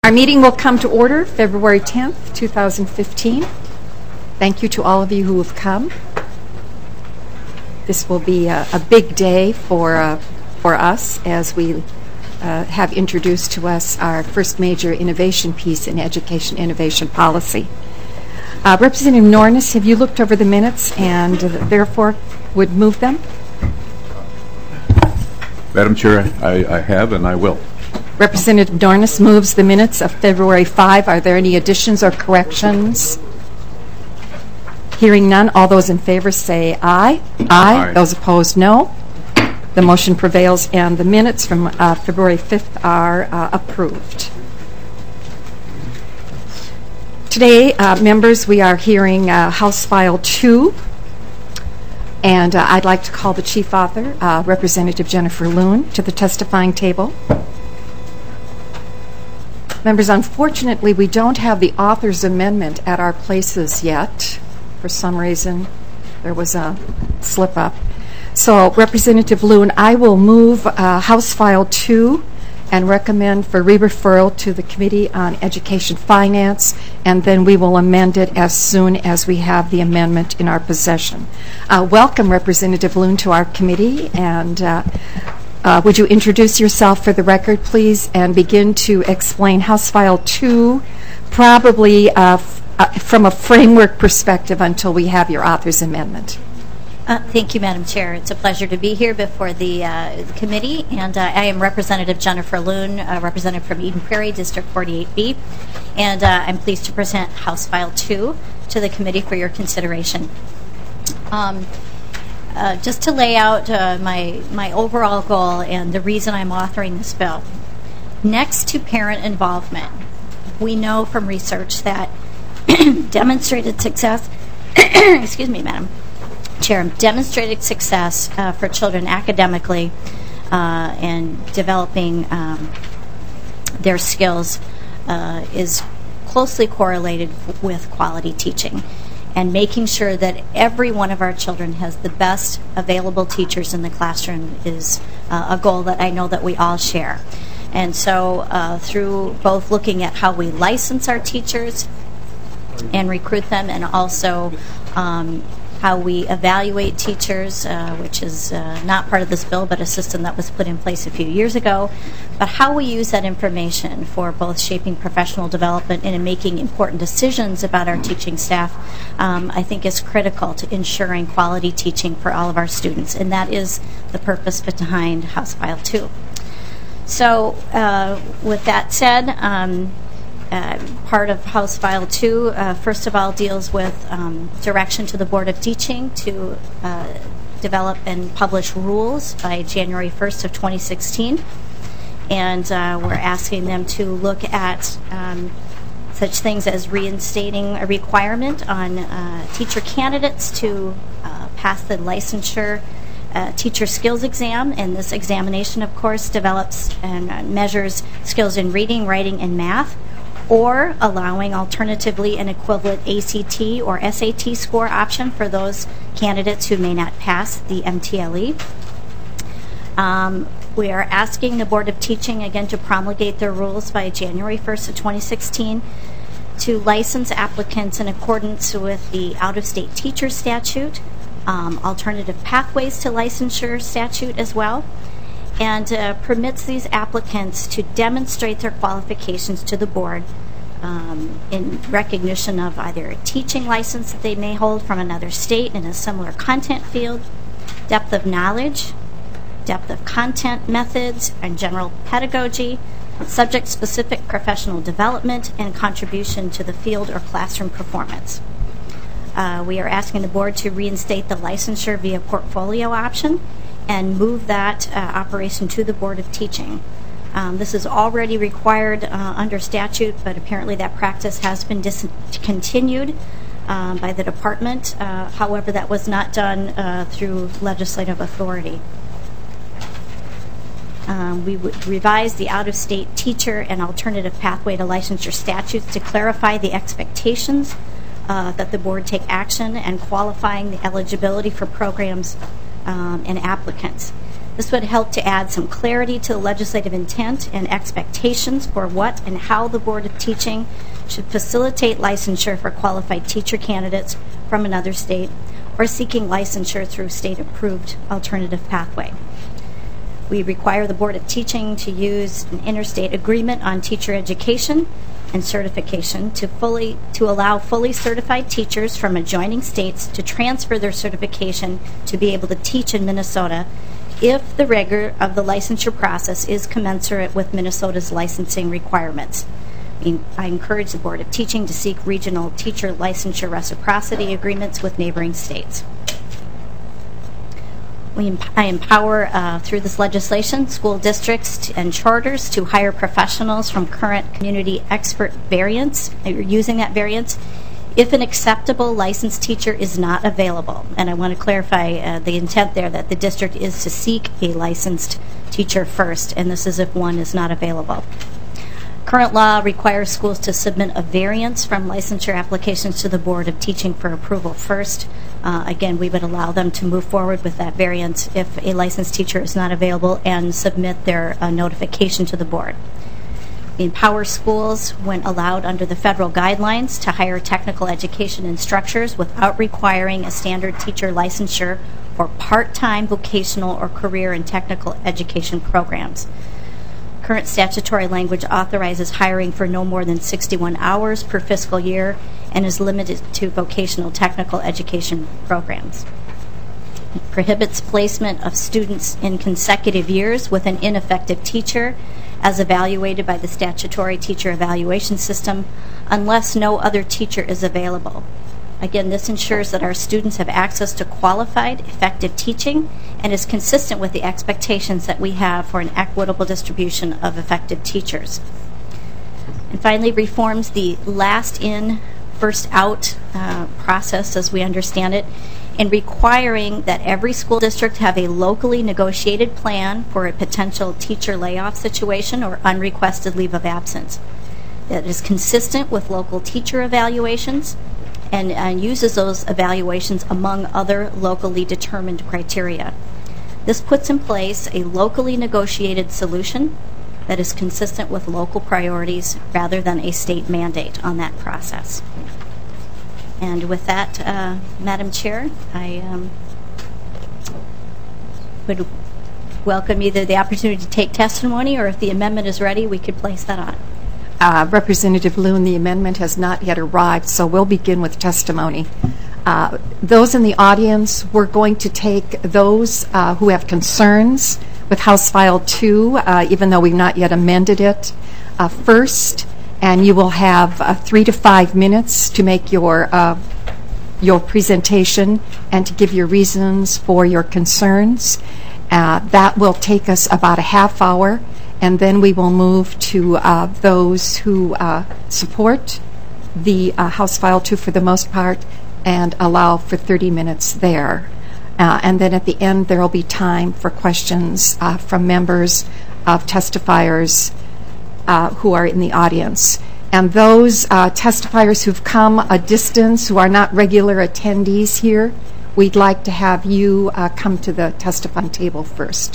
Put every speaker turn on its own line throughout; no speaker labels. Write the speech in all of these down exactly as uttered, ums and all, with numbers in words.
Our meeting will come to order February tenth, two thousand fifteen. Thank you to all of you who have come. This will be a, a big day for uh, for us as we uh, have introduced to us our first major innovation piece in education innovation policy. Uh, Representative Nornes, have you looked over the minutes and uh, therefore would move them?
Madam Chair, I, I have and I will.
Representative Nornes moves the minutes of February fifth. Are there any additions or corrections? Hearing none, all those in favor say aye. Aye.
Aye.
Those opposed, no. The motion prevails, and the minutes from uh, February fifth are uh, approved. Today, uh, members, we are hearing uh, House File two, and uh, I'd like to call the chief author, uh, Representative Jennifer Loon, to the testifying table. Members, unfortunately, we don't have the author's amendment at our places yet. For some reason, there was a slip-up. So, Representative Loon, I will move uh, House File two and recommend for re-referral to the Committee on Education Finance, and then we will amend it as soon as we have the amendment in our possession. Uh, welcome, Representative Loon, to our committee, and uh, Uh, would you introduce yourself for the record, please, and begin to explain House File two, probably uh, f- uh, from a framework perspective until we have your author's amendment.
Uh, thank you, Madam Chair. It's a pleasure to be here before the, uh, the committee, and uh, I am Representative Jennifer Loon, uh, representative from Eden Prairie, District forty-eight B, and uh, I'm pleased to present House File two to the committee for your consideration. Um, Uh, just to lay out uh, my my overall goal and the reason I'm authoring this bill. Next to parent involvement, we know from research that demonstrated success, excuse me, Madam Chair, demonstrated success uh, for children academically uh, and developing um, their skills uh, is closely correlated f- with quality teaching, and making sure that every one of our children has the best available teachers in the classroom is uh, a goal that I know that we all share. And so uh, through both looking at how we license our teachers and recruit them, and also um, how we evaluate teachers, uh, which is uh, not part of this bill, but a system that was put in place a few years ago, but how we use that information for both shaping professional development and in making important decisions about our teaching staff, um, I think is critical to ensuring quality teaching for all of our students, and that is the purpose behind House File two. So uh, with that said, um, Uh, part of House File two, uh, first of all, deals with um, direction to the Board of Teaching to uh, develop and publish rules by January first of twenty sixteen. And uh, we're asking them to look at um, such things as reinstating a requirement on uh, teacher candidates to uh, pass the licensure uh, teacher skills exam. And this examination, of course, develops and uh, measures skills in reading, writing, and math, or allowing alternatively an equivalent A C T or S A T score option for those candidates who may not pass the M T L E. Um, we are asking the Board of Teaching, again, to promulgate their rules by January first of twenty sixteen to license applicants in accordance with the out-of-state teacher statute, um, alternative pathways to licensure statute as well, and uh, permits these applicants to demonstrate their qualifications to the board um, in recognition of either a teaching license that they may hold from another state in a similar content field, depth of knowledge, depth of content methods, and general pedagogy, subject-specific professional development, and contribution to the field or classroom performance. Uh, we are asking the board to reinstate the licensure via portfolio option and move that uh, operation to the Board of Teaching. Um, this is already required uh, under statute, but apparently that practice has been discontinued um, by the department. Uh, however, that was not done uh, through legislative authority. Um, we would revise the out-of-state teacher and alternative pathway to licensure statutes to clarify the expectations uh, that the board take action and qualifying the eligibility for programs Um, and applicants. This would help to add some clarity to the legislative intent and expectations for what and how the Board of Teaching should facilitate licensure for qualified teacher candidates from another state or seeking licensure through state-approved alternative pathway. We require the Board of Teaching to use an interstate agreement on teacher education and certification to fully to allow fully certified teachers from adjoining states to transfer their certification to be able to teach in Minnesota if the rigor of the licensure process is commensurate with Minnesota's licensing requirements. I encourage the Board of Teaching to seek regional teacher licensure reciprocity agreements with neighboring states. We emp- I empower, uh, through this legislation, school districts t- and charters to hire professionals from current community expert variants, uh, using that variance, if an acceptable licensed teacher is not available. And I want to clarify uh, the intent there that the district is to seek a licensed teacher first, and this is if one is not available. Current law requires schools to submit a variance from licensure applications to the Board of Teaching for approval first. Uh, again, we would allow them to move forward with that variance if a licensed teacher is not available and submit their uh, notification to the board. We empower schools, when allowed under the federal guidelines, to hire technical education instructors without requiring a standard teacher licensure for part-time vocational or career and technical education programs. Current statutory language authorizes hiring for no more than sixty-one hours per fiscal year and is limited to vocational technical education programs. It prohibits placement of students in consecutive years with an ineffective teacher as evaluated by the statutory teacher evaluation system unless no other teacher is available. Again, this ensures that our students have access to qualified, effective teaching and is consistent with the expectations that we have for an equitable distribution of effective teachers. And finally, reforms the last in, first out uh, process as we understand it, in requiring that every school district have a locally negotiated plan for a potential teacher layoff situation or unrequested leave of absence that is consistent with local teacher evaluations and, and uses those evaluations among other locally determined criteria. This puts in place a locally negotiated solution that is consistent with local priorities rather than a state mandate on that process. And with that, uh, Madam Chair, I um, would welcome either the opportunity to take testimony or if the amendment is ready, we could place that on.
Uh, Representative Loon, the amendment has not yet arrived, so we'll begin with testimony. Uh, those in the audience, we're going to take those uh, who have concerns with House File two, uh, even though we've not yet amended it, uh, first, and you will have uh, three to five minutes to make your uh, your presentation and to give your reasons for your concerns. Uh, that will take us about a half hour, and then we will move to uh, those who uh, support the uh, House File two for the most part and allow for thirty minutes there. Uh, and then at the end, there will be time for questions uh, from members of testifiers uh, who are in the audience. And those uh, testifiers who've come a distance, who are not regular attendees here, we'd like to have you uh, come to the testifying table first.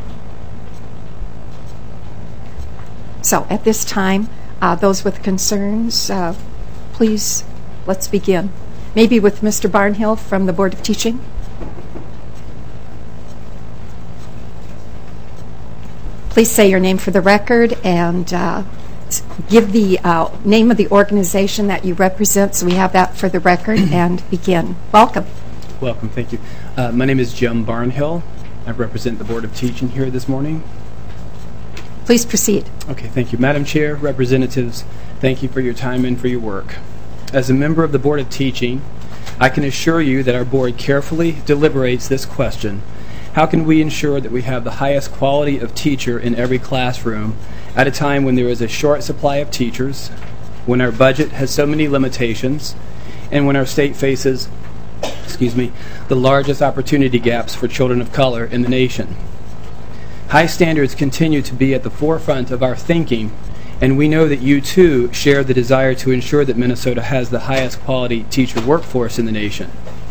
So at this time, uh, those with concerns, uh, please, let's begin. Maybe with Mister Barnhill from the Board of Teaching. Please say your name for the record and uh, give the uh, name of the organization that you represent so we have that for the record and begin. Welcome.
Welcome, thank you. Uh, my name is Jim Barnhill. I represent the Board of Teaching here this morning.
Please proceed.
Okay, thank you. Madam Chair, representatives, thank you for your time and for your work. As a member of the Board of Teaching, I can assure you that our board carefully deliberates this question: how can we ensure that we have the highest quality of teacher in every classroom at a time when there is a short supply of teachers, when our budget has so many limitations, and when our state faces, excuse me, the largest opportunity gaps for children of color in the nation? High standards continue to be at the forefront of our thinking, and we know that you too share the desire to ensure that Minnesota has the highest quality teacher workforce in the nation.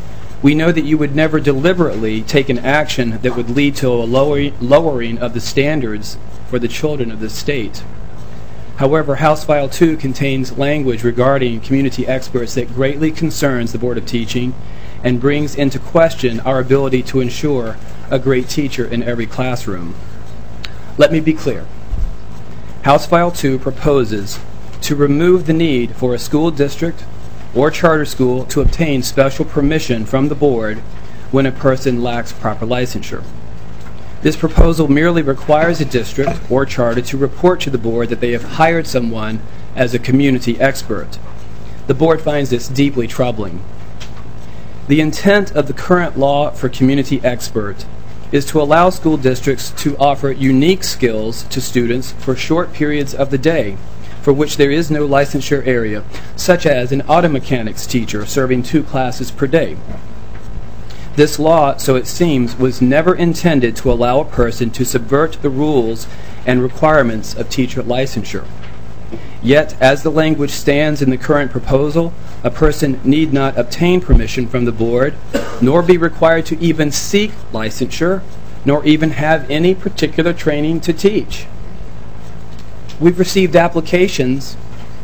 We know that you would never deliberately take an action that would lead to a lower, lowering of the standards for the children of the state. However, House File two contains language regarding community experts that greatly concerns the Board of Teaching and brings into question our ability to ensure a great teacher in every classroom. Let me be clear. House File two proposes to remove the need for a school district or charter school to obtain special permission from the board when a person lacks proper licensure. This proposal merely requires a district or charter to report to the board that they have hired someone as a community expert. The board finds this deeply troubling. The intent of the current law for community expert is to allow school districts to offer unique skills to students for short periods of the day for which there is no licensure area, such as an auto mechanics teacher serving two classes per day. This law, so it seems, was never intended to allow a person to subvert the rules and requirements of teacher licensure. Yet, as the language stands in the current proposal, a person need not obtain permission from the board, nor be required to even seek licensure, nor even have any particular training to teach. We've received applications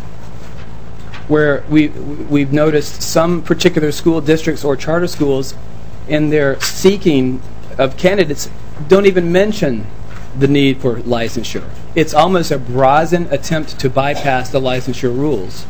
where we, we've noticed some particular school districts or charter schools in their seeking of candidates don't even mention the need for licensure. It's almost a brazen attempt to bypass the licensure rules.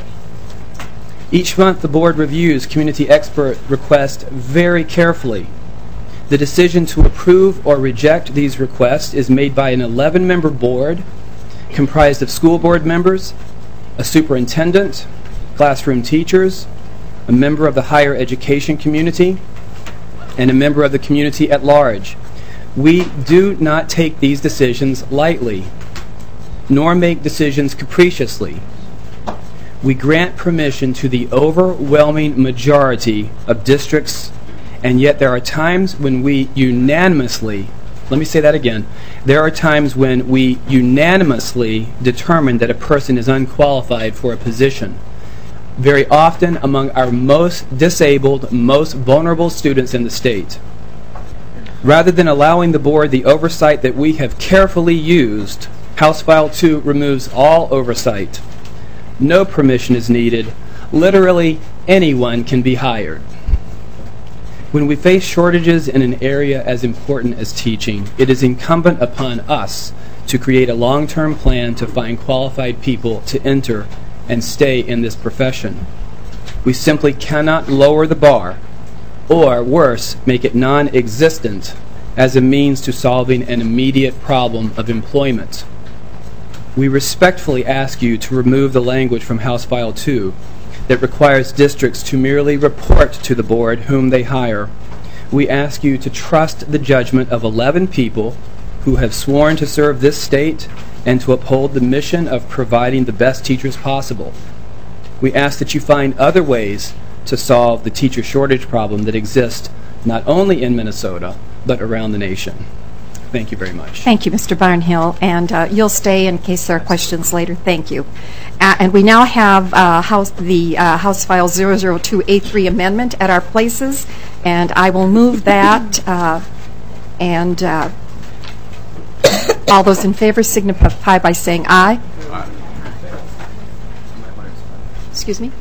Each month the board reviews community expert requests very carefully. The decision to approve or reject these requests is made by an eleven-member board comprised of school board members, a superintendent, classroom teachers, a member of the higher education community, and a member of the community at large. We do not take these decisions lightly, nor make decisions capriciously. We grant permission to the overwhelming majority of districts, and yet there are times when we unanimously, let me say that again, there are times when we unanimously determine that a person is unqualified for a position. Very often among our most disabled, most vulnerable students in the state. Rather than allowing the board the oversight that we have carefully used, House File two removes all oversight. No permission is needed. Literally anyone can be hired. When we face shortages in an area as important as teaching, it is incumbent upon us to create a long-term plan to find qualified people to enter and stay in this profession. We simply cannot lower the bar, or worse, make it non-existent as a means to solving an immediate problem of employment. We respectfully ask you to remove the language from House File two that requires districts to merely report to the board whom they hire. We ask you to trust the judgment of eleven people who have sworn to serve this state and to uphold the mission of providing the best teachers possible. We ask that you find other ways to solve the teacher shortage problem that exists not only in Minnesota, but around the nation. Thank you very much.
Thank you, Mister Barnhill, and uh, you'll stay in case there are questions later. Thank you. Uh, and we now have uh, House, the uh, House File zero zero two eight three amendment at our places, and I will move that, uh, and uh, all those in favor signify by saying aye. Aye. Excuse me?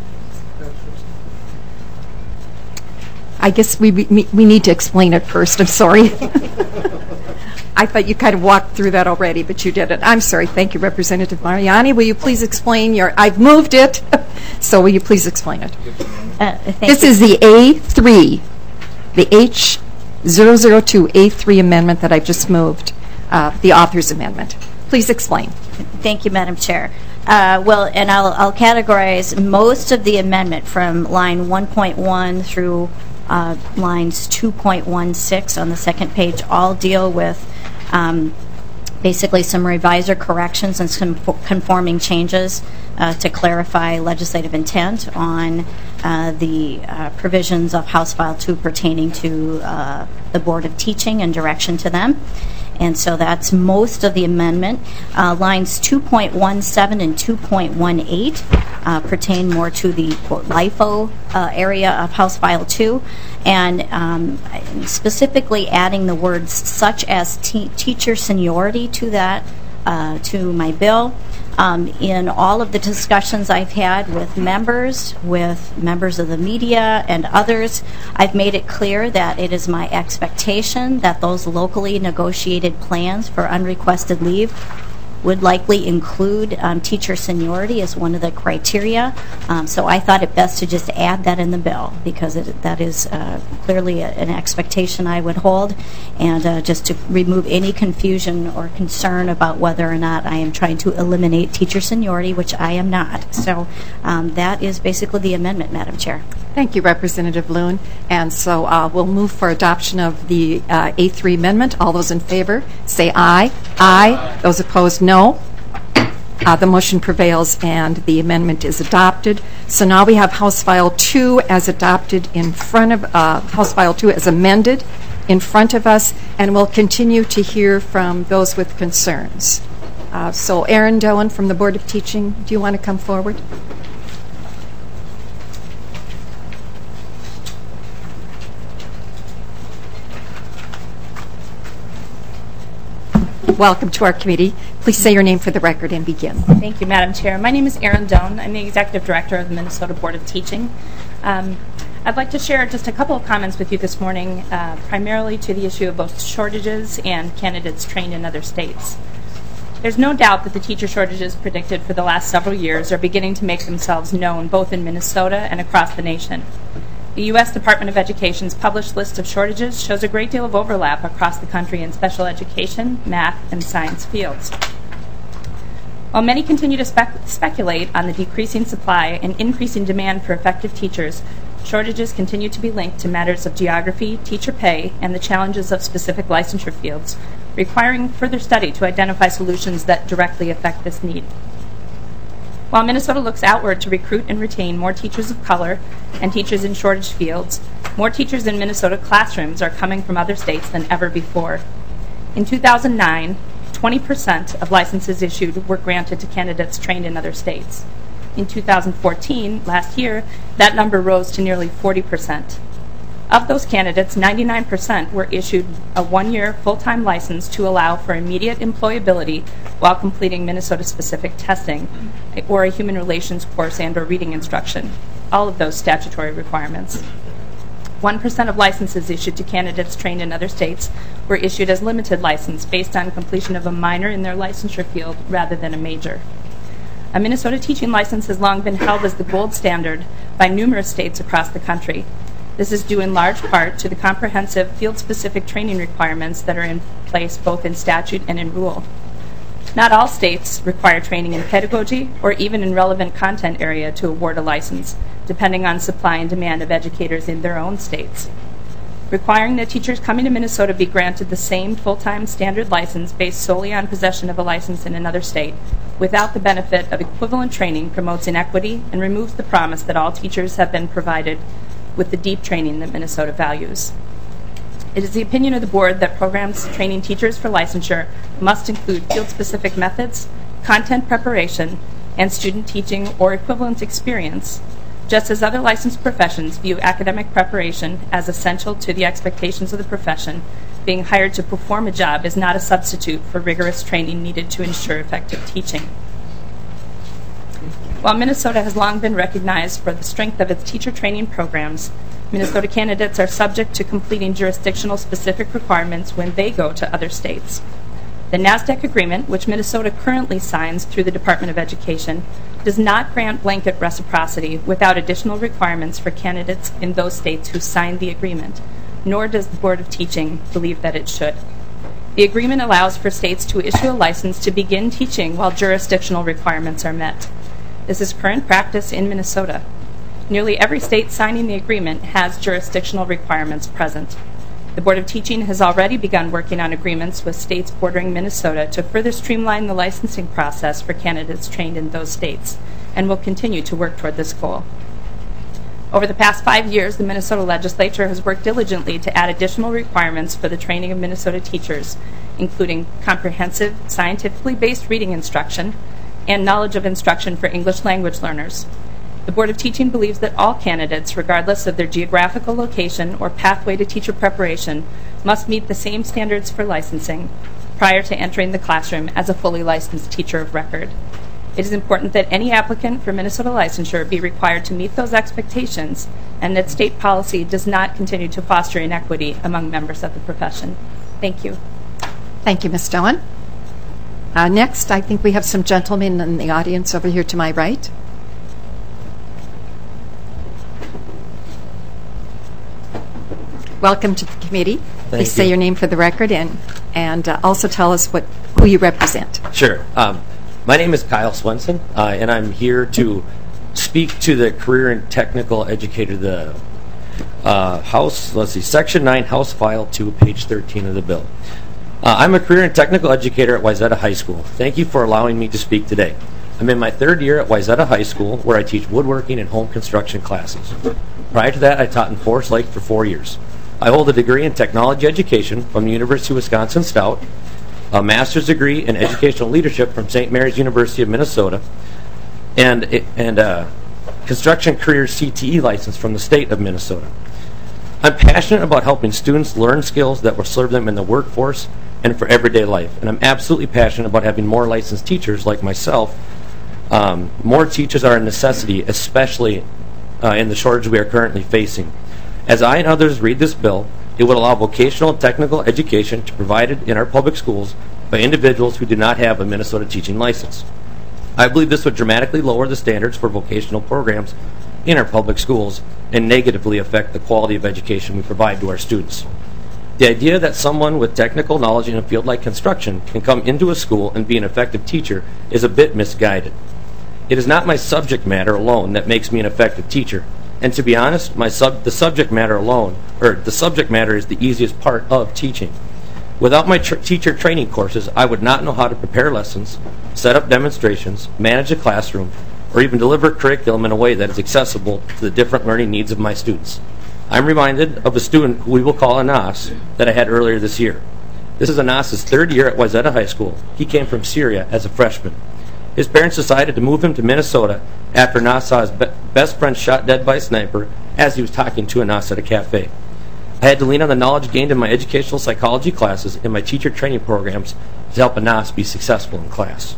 I guess we, we, we need to explain it first. I'm sorry. I thought you kind of walked through that already, but you didn't. I'm sorry. Thank you, Representative Mariani. Will you please explain your... I've moved it, so will you please explain it?
Uh,
this
you.
is the A three, the H zero zero two A three amendment that I've just moved, uh, the author's amendment. Please explain.
Thank you, Madam Chair. Uh, well, and I'll, I'll categorize most of the amendment from line one point one through uh, lines two point one six on the second page, all deal with um, basically some revisor corrections and some conforming changes uh, to clarify legislative intent on uh, the uh, provisions of House File two pertaining to uh, the Board of Teaching and direction to them. And so that's most of the amendment. Uh, lines two point one seven and two point one eight uh, pertain more to the, quote, LIFO uh, area of House File two, and um, specifically adding the words such as te- teacher seniority to that, uh, to my bill. Um, in all of the discussions I've had with members, with members of the media and others, I've made it clear that it is my expectation that those locally negotiated plans for unrequested leave would likely include um, teacher seniority as one of the criteria. Um, so I thought it best to just add that in the bill because it, that is uh, clearly a, an expectation I would hold, and uh, just to remove any confusion or concern about whether or not I am trying to eliminate teacher seniority, which I am not. So um, that is basically the amendment, Madam Chair.
Thank you, Representative Loon. And so uh, we'll move for adoption of the uh, A three amendment. All those in favor, say aye. Aye. Those opposed, no. Uh, the motion prevails and the amendment is adopted. So now we have House File two as adopted in front of, uh, House File two as amended in front of us, and we'll continue to hear from those with concerns. Uh, so Aaron Doan from the Board of Teaching, do you want to come forward? Welcome to our committee. Please say your name for the record and begin.
Thank you, Madam Chair. My name is Erin Doan. I'm the Executive Director of the Minnesota Board of Teaching. Um, I'd like to share just a couple of comments with you this morning, uh, primarily to the issue of both shortages and candidates trained in other states. There's no doubt that the teacher shortages predicted for the last several years are beginning to make themselves known both in Minnesota and across the nation. The U S Department of Education's published list of shortages shows a great deal of overlap across the country in special education, math, and science fields. While many continue to spec- speculate on the decreasing supply and increasing demand for effective teachers, shortages continue to be linked to matters of geography, teacher pay, and the challenges of specific licensure fields, requiring further study to identify solutions that directly affect this need. While Minnesota looks outward to recruit and retain more teachers of color and teachers in shortage fields, more teachers in Minnesota classrooms are coming from other states than ever before. In two thousand nine, twenty percent of licenses issued were granted to candidates trained in other states. In two thousand fourteen, last year, that number rose to nearly forty percent. Of those candidates, ninety-nine percent were issued a one-year full-time license to allow for immediate employability while completing Minnesota-specific testing or a human relations course and or reading instruction, all of those statutory requirements. one percent of licenses issued to candidates trained in other states were issued as limited license based on completion of a minor in their licensure field rather than a major. A Minnesota teaching license has long been held as the gold standard by numerous states across the country. This is due in large part to the comprehensive field-specific training requirements that are in place both in statute and in rule. Not all states require training in pedagogy or even in relevant content area to award a license, depending on supply and demand of educators in their own states. Requiring that teachers coming to Minnesota be granted the same full-time standard license based solely on possession of a license in another state without the benefit of equivalent training promotes inequity and removes the promise that all teachers have been provided with the deep training that Minnesota values. It is the opinion of the board that programs training teachers for licensure must include field-specific methods, content preparation, and student teaching or equivalent experience, just as other licensed professions view academic preparation as essential to the expectations of the profession. Being hired to perform a job is not a substitute for rigorous training needed to ensure effective teaching. While Minnesota has long been recognized for the strength of its teacher training programs, Minnesota candidates are subject to completing jurisdictional specific requirements when they go to other states. The NASDAQ agreement, which Minnesota currently signs through the Department of Education, does not grant blanket reciprocity without additional requirements for candidates in those states who signed the agreement, nor does the Board of Teaching believe that it should. The agreement allows for states to issue a license to begin teaching while jurisdictional requirements are met. This is current practice in Minnesota. Nearly every state signing the agreement has jurisdictional requirements present. The Board of Teaching has already begun working on agreements with states bordering Minnesota to further streamline the licensing process for candidates trained in those states, and will continue to work toward this goal. Over the past five years, the Minnesota legislature has worked diligently to add additional requirements for the training of Minnesota teachers, including comprehensive, scientifically based reading instruction, and knowledge of instruction for English language learners. The Board of Teaching believes that all candidates, regardless of their geographical location or pathway to teacher preparation, must meet the same standards for licensing prior to entering the classroom as a fully licensed teacher of record. It is important that any applicant for Minnesota licensure be required to meet those expectations and that state policy does not continue to foster inequity among members of the profession. Thank you.
Thank you, Miz Doan. Uh, next, I think we have some gentlemen in the audience over here to my right. Welcome to the committee. Please say your name for the record and and uh, also tell us what who you represent.
Sure. Um, my name is Kyle Swenson, uh, and I'm here to speak to the career and technical educator, the uh, House, let's see, Section nine, House File two, page thirteen of the bill. Uh, I'm a career and technical educator at Wayzata High School. Thank you for allowing me to speak today. I'm in my third year at Wayzata High School, where I teach woodworking and home construction classes. Prior to that, I taught in Forest Lake for four years. I hold a degree in technology education from the University of Wisconsin-Stout, a master's degree in educational leadership from Saint Mary's University of Minnesota, and and a construction career C T E license from the state of Minnesota. I'm passionate about helping students learn skills that will serve them in the workforce and for everyday life, and I'm absolutely passionate about having more licensed teachers like myself. Um, more teachers are a necessity, especially uh, in the shortage we are currently facing. As I and others read this bill, it would allow vocational and technical education to be provided in our public schools by individuals who do not have a Minnesota teaching license. I believe this would dramatically lower the standards for vocational programs in our public schools and negatively affect the quality of education we provide to our students. The idea that someone with technical knowledge in a field like construction can come into a school and be an effective teacher is a bit misguided. It is not my subject matter alone that makes me an effective teacher. And to be honest, my sub, the subject matter alone, or the subject matter is the easiest part of teaching. Without my tr- teacher training courses, I would not know how to prepare lessons, set up demonstrations, manage a classroom, or even deliver curriculum in a way that is accessible to the different learning needs of my students. I'm reminded of a student who we will call Anas that I had earlier this year. This is Anas's third year at Wayzata High School. He came from Syria as a freshman. His parents decided to move him to Minnesota after Anas saw his be- best friend shot dead by a sniper as he was talking to Anas at a cafe. I had to lean on the knowledge gained in my educational psychology classes and my teacher training programs to help Anas be successful in class.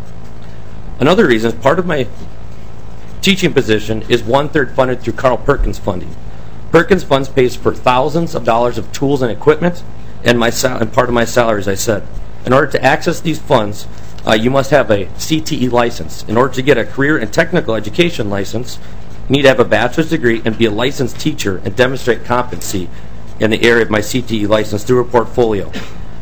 Another reason, part of my teaching position is one-third funded through Carl Perkins funding. Perkins Funds pays for thousands of dollars of tools and equipment and, my sal- and part of my salary, as I said. In order to access these funds, Uh, you must have a C T E license. In order to get a career and technical education license, you need to have a bachelor's degree and be a licensed teacher and demonstrate competency in the area of my C T E license through a portfolio.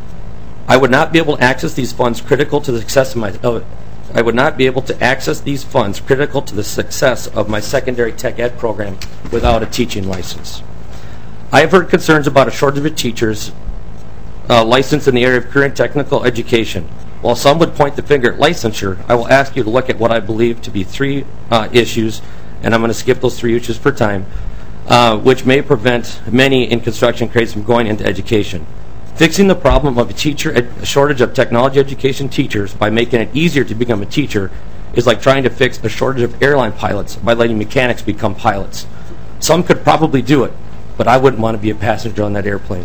I would not be able to access these funds critical to the success of my. Uh, I would not be able to access these funds critical to the success of my secondary tech ed program without a teaching license. I have heard concerns about a shortage of teachers uh, licensed in the area of career and technical education. While some would point the finger at licensure, I will ask you to look at what I believe to be three uh, issues, and I'm going to skip those three issues for time, uh, which may prevent many in construction trades from going into education. Fixing the problem of a teacher a shortage of technology education teachers by making it easier to become a teacher is like trying to fix a shortage of airline pilots by letting mechanics become pilots. Some could probably do it, but I wouldn't want to be a passenger on that airplane.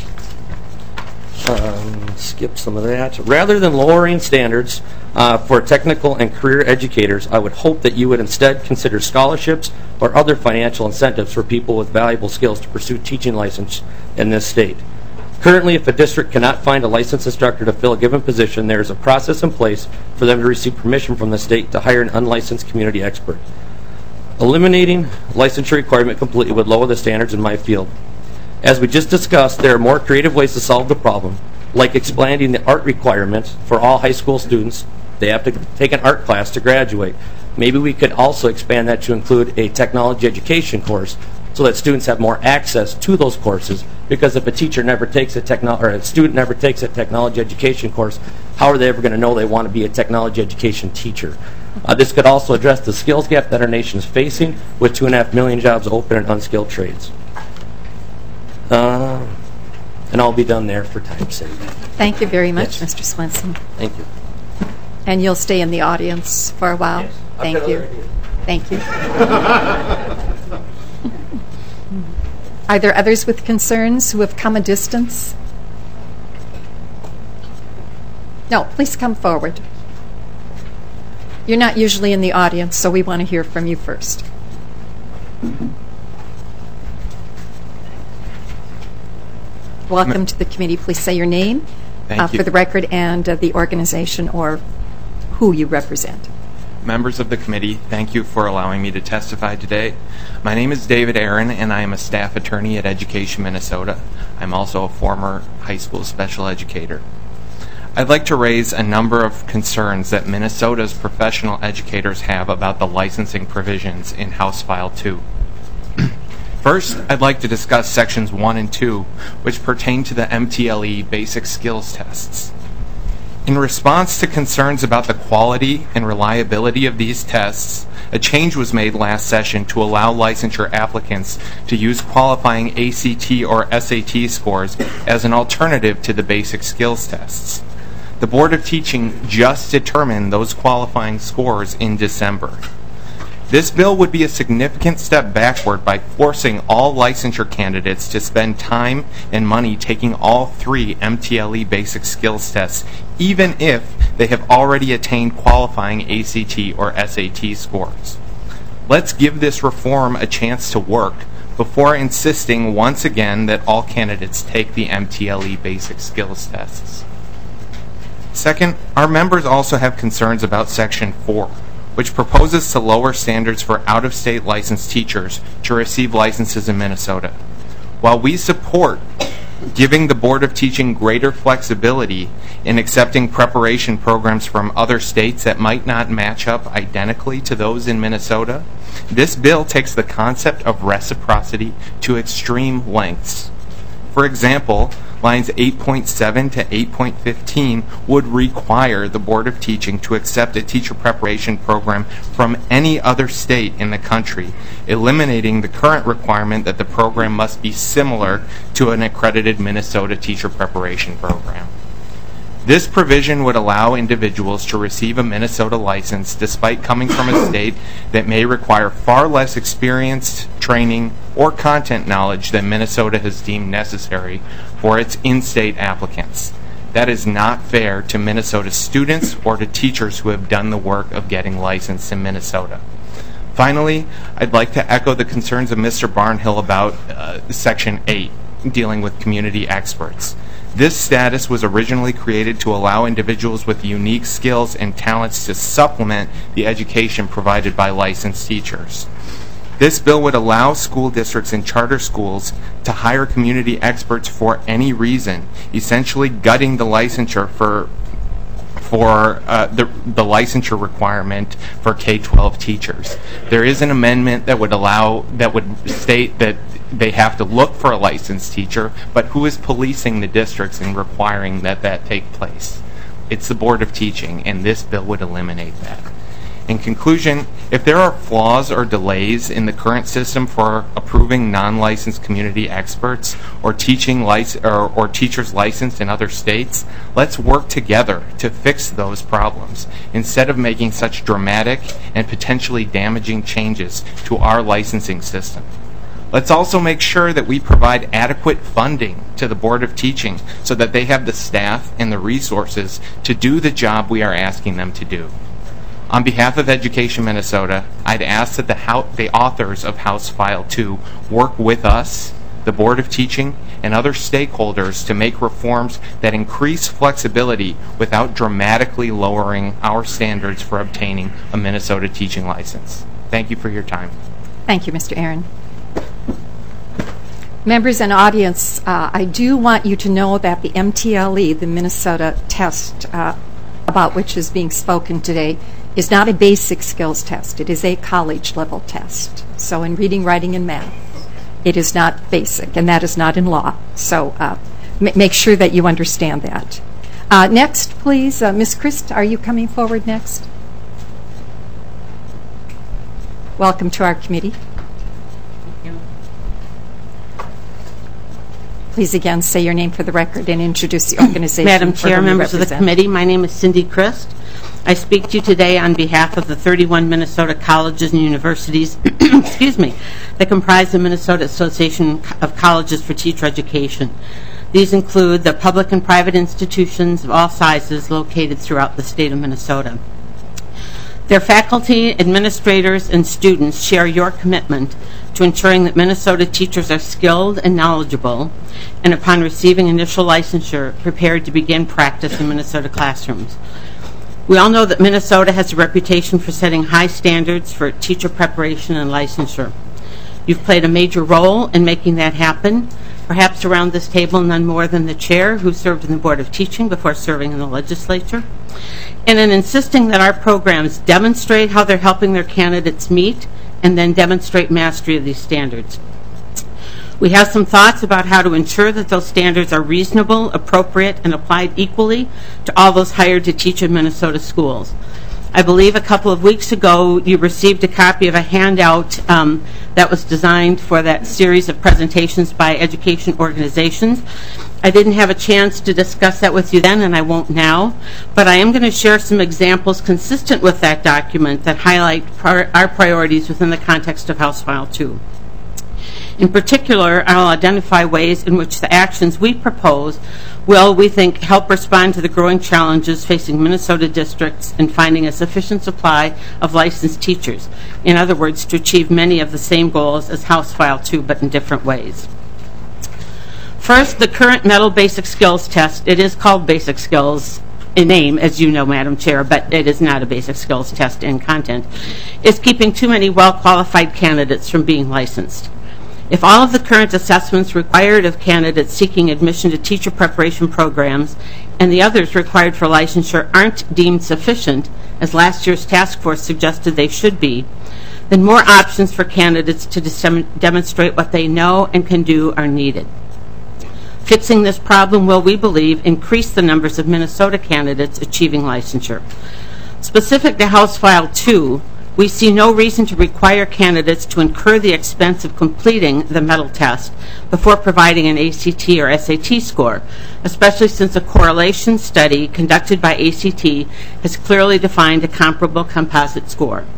Um, skip some of that. Rather than lowering standards uh, for technical and career educators, I would hope that you would instead consider scholarships or other financial incentives for people with valuable skills to pursue teaching license in this state. Currently, if a district cannot find a licensed instructor to fill a given position, there is a process in place for them to receive permission from the state to hire an unlicensed community expert. Eliminating licensure requirement completely would lower the standards in my field. As we just discussed, there are more creative ways to solve the problem, like expanding the art requirement for all high school students. They have to take an art class to graduate. Maybe we could also expand that to include a technology education course so that students have more access to those courses, because if a teacher never takes a techno- or a student never takes a technology education course, how are they ever going to know they want to be a technology education teacher? Uh, this could also address the skills gap that our nation is facing with two and a half million jobs open in unskilled trades. Uh, and I'll be done there for time's sake.
Thank you very much,
Yes.
Mister Swenson.
Thank you.
And you'll stay in the audience for a while?
Yes.
Thank you. Thank you. Are there others with concerns who have come a distance? No, please come forward. You're not usually in the audience, so we want to hear from you first. Welcome to the committee. Please say your name
Thank
uh,
you.
for the record and uh, the organization or who you represent.
Members of the committee, thank you for allowing me to testify today. My name is David Aaron, and I am a staff attorney at Education Minnesota. I'm also a former high school special educator. I'd like to raise a number of concerns that Minnesota's professional educators have about the licensing provisions in House File two. First, I'd like to discuss Sections one and two, which pertain to the M T L E basic skills tests. In response to concerns about the quality and reliability of these tests, a change was made last session to allow licensure applicants to use qualifying A C T or S A T scores as an alternative to the basic skills tests. The Board of Teaching just determined those qualifying scores in December. This bill would be a significant step backward by forcing all licensure candidates to spend time and money taking all three M T L E basic skills tests, even if they have already attained qualifying A C T or S A T scores. Let's give this reform a chance to work before insisting once again that all candidates take the M T L E basic skills tests. Second, our members also have concerns about Section four, which proposes to lower standards for out-of-state licensed teachers to receive licenses in Minnesota. While we support giving the Board of Teaching greater flexibility in accepting preparation programs from other states that might not match up identically to those in Minnesota, this bill takes the concept of reciprocity to extreme lengths. For example, lines eight point seven to eight point fifteen would require the Board of Teaching to accept a teacher preparation program from any other state in the country, eliminating the current requirement that the program must be similar to an accredited Minnesota teacher preparation program. This provision would allow individuals to receive a Minnesota license despite coming from a state that may require far less experience, training, or content knowledge than Minnesota has deemed necessary for its in-state applicants. That is not fair to Minnesota students or to teachers who have done the work of getting licensed in Minnesota. Finally, I'd like to echo the concerns of Mister Barnhill about uh, Section eight, dealing with community experts. This status was originally created to allow individuals with unique skills and talents to supplement the education provided by licensed teachers. This bill would allow school districts and charter schools to hire community experts for any reason, essentially gutting the licensure for for uh, the, the licensure requirement for K twelve teachers. There is an amendment that would allow, that would state that they have to look for a licensed teacher, but who is policing the districts and requiring that that take place? It's the Board of Teaching, and this bill would eliminate that. In conclusion, if there are flaws or delays in the current system for approving non-licensed community experts or teaching lic- or, or teachers licensed in other states, let's work together to fix those problems instead of making such dramatic and potentially damaging changes to our licensing system. Let's also make sure that we provide adequate funding to the Board of Teaching so that they have the staff and the resources to do the job we are asking them to do. On behalf of Education Minnesota, I'd ask that the, ho- the authors of House File two work with us, the Board of Teaching, and other stakeholders to make reforms that increase flexibility without dramatically lowering our standards for obtaining a Minnesota teaching license. Thank you for your time.
Thank you, Mister Aaron. Members and audience, uh, I do want you to know that the M T L E, the Minnesota test uh, about which is being spoken today, is not a basic skills test. It is a college-level test. So in reading, writing, and math, it is not basic, and that is not in law. So uh, m- make sure that you understand that. Uh, next, please, uh, Miz Christ, are you coming forward next? Welcome to our committee. Please again say your name for the record and introduce the organization.
Madam
for
Chair,
whom you
members of the
represent.
committee, my name is Cindy Christ, I speak to you today on behalf of the thirty-one Minnesota colleges and universities excuse me, that comprise the Minnesota Association of Colleges for Teacher Education. These include the public and private institutions of all sizes located throughout the state of Minnesota. Their faculty, administrators, and students share your commitment to ensuring that Minnesota teachers are skilled and knowledgeable, and upon receiving initial licensure, prepared to begin practice in Minnesota classrooms. We all know that Minnesota has a reputation for setting high standards for teacher preparation and licensure. You've played a major role in making that happen. Perhaps around this table, none more than the chair, who served in the Board of Teaching before serving in the legislature, and in insisting that our programs demonstrate how they're helping their candidates meet and then demonstrate mastery of these standards. We have some thoughts about how to ensure that those standards are reasonable, appropriate, and applied equally to all those hired to teach in Minnesota schools. I believe a couple of weeks ago you received a copy of a handout um, that was designed for that series of presentations by education organizations. I didn't have a chance to discuss that with you then, and I won't now, but I am going to share some examples consistent with that document that highlight pri- our priorities within the context of House File two. In particular, I'll identify ways in which the actions we propose will, we think, help respond to the growing challenges facing Minnesota districts in finding a sufficient supply of licensed teachers. In other words, to achieve many of the same goals as House File two, but in different ways. First, the current Metal Basic Skills Test, it is called Basic Skills in name, as you know, Madam Chair, but it is not a basic skills test in content, is keeping too many well-qualified candidates from being licensed. If all of the current assessments required of candidates seeking admission to teacher preparation programs and the others required for licensure aren't deemed sufficient, as last year's task force suggested they should be, then more options for candidates to dem- demonstrate what they know and can do are needed. Fixing this problem will, we believe, increase the numbers of Minnesota candidates achieving licensure. Specific to House File two, we see no reason to require candidates to incur the expense of completing the METAL test before providing an A C T or S A T score, especially since a correlation study conducted by A C T has clearly defined a comparable composite score.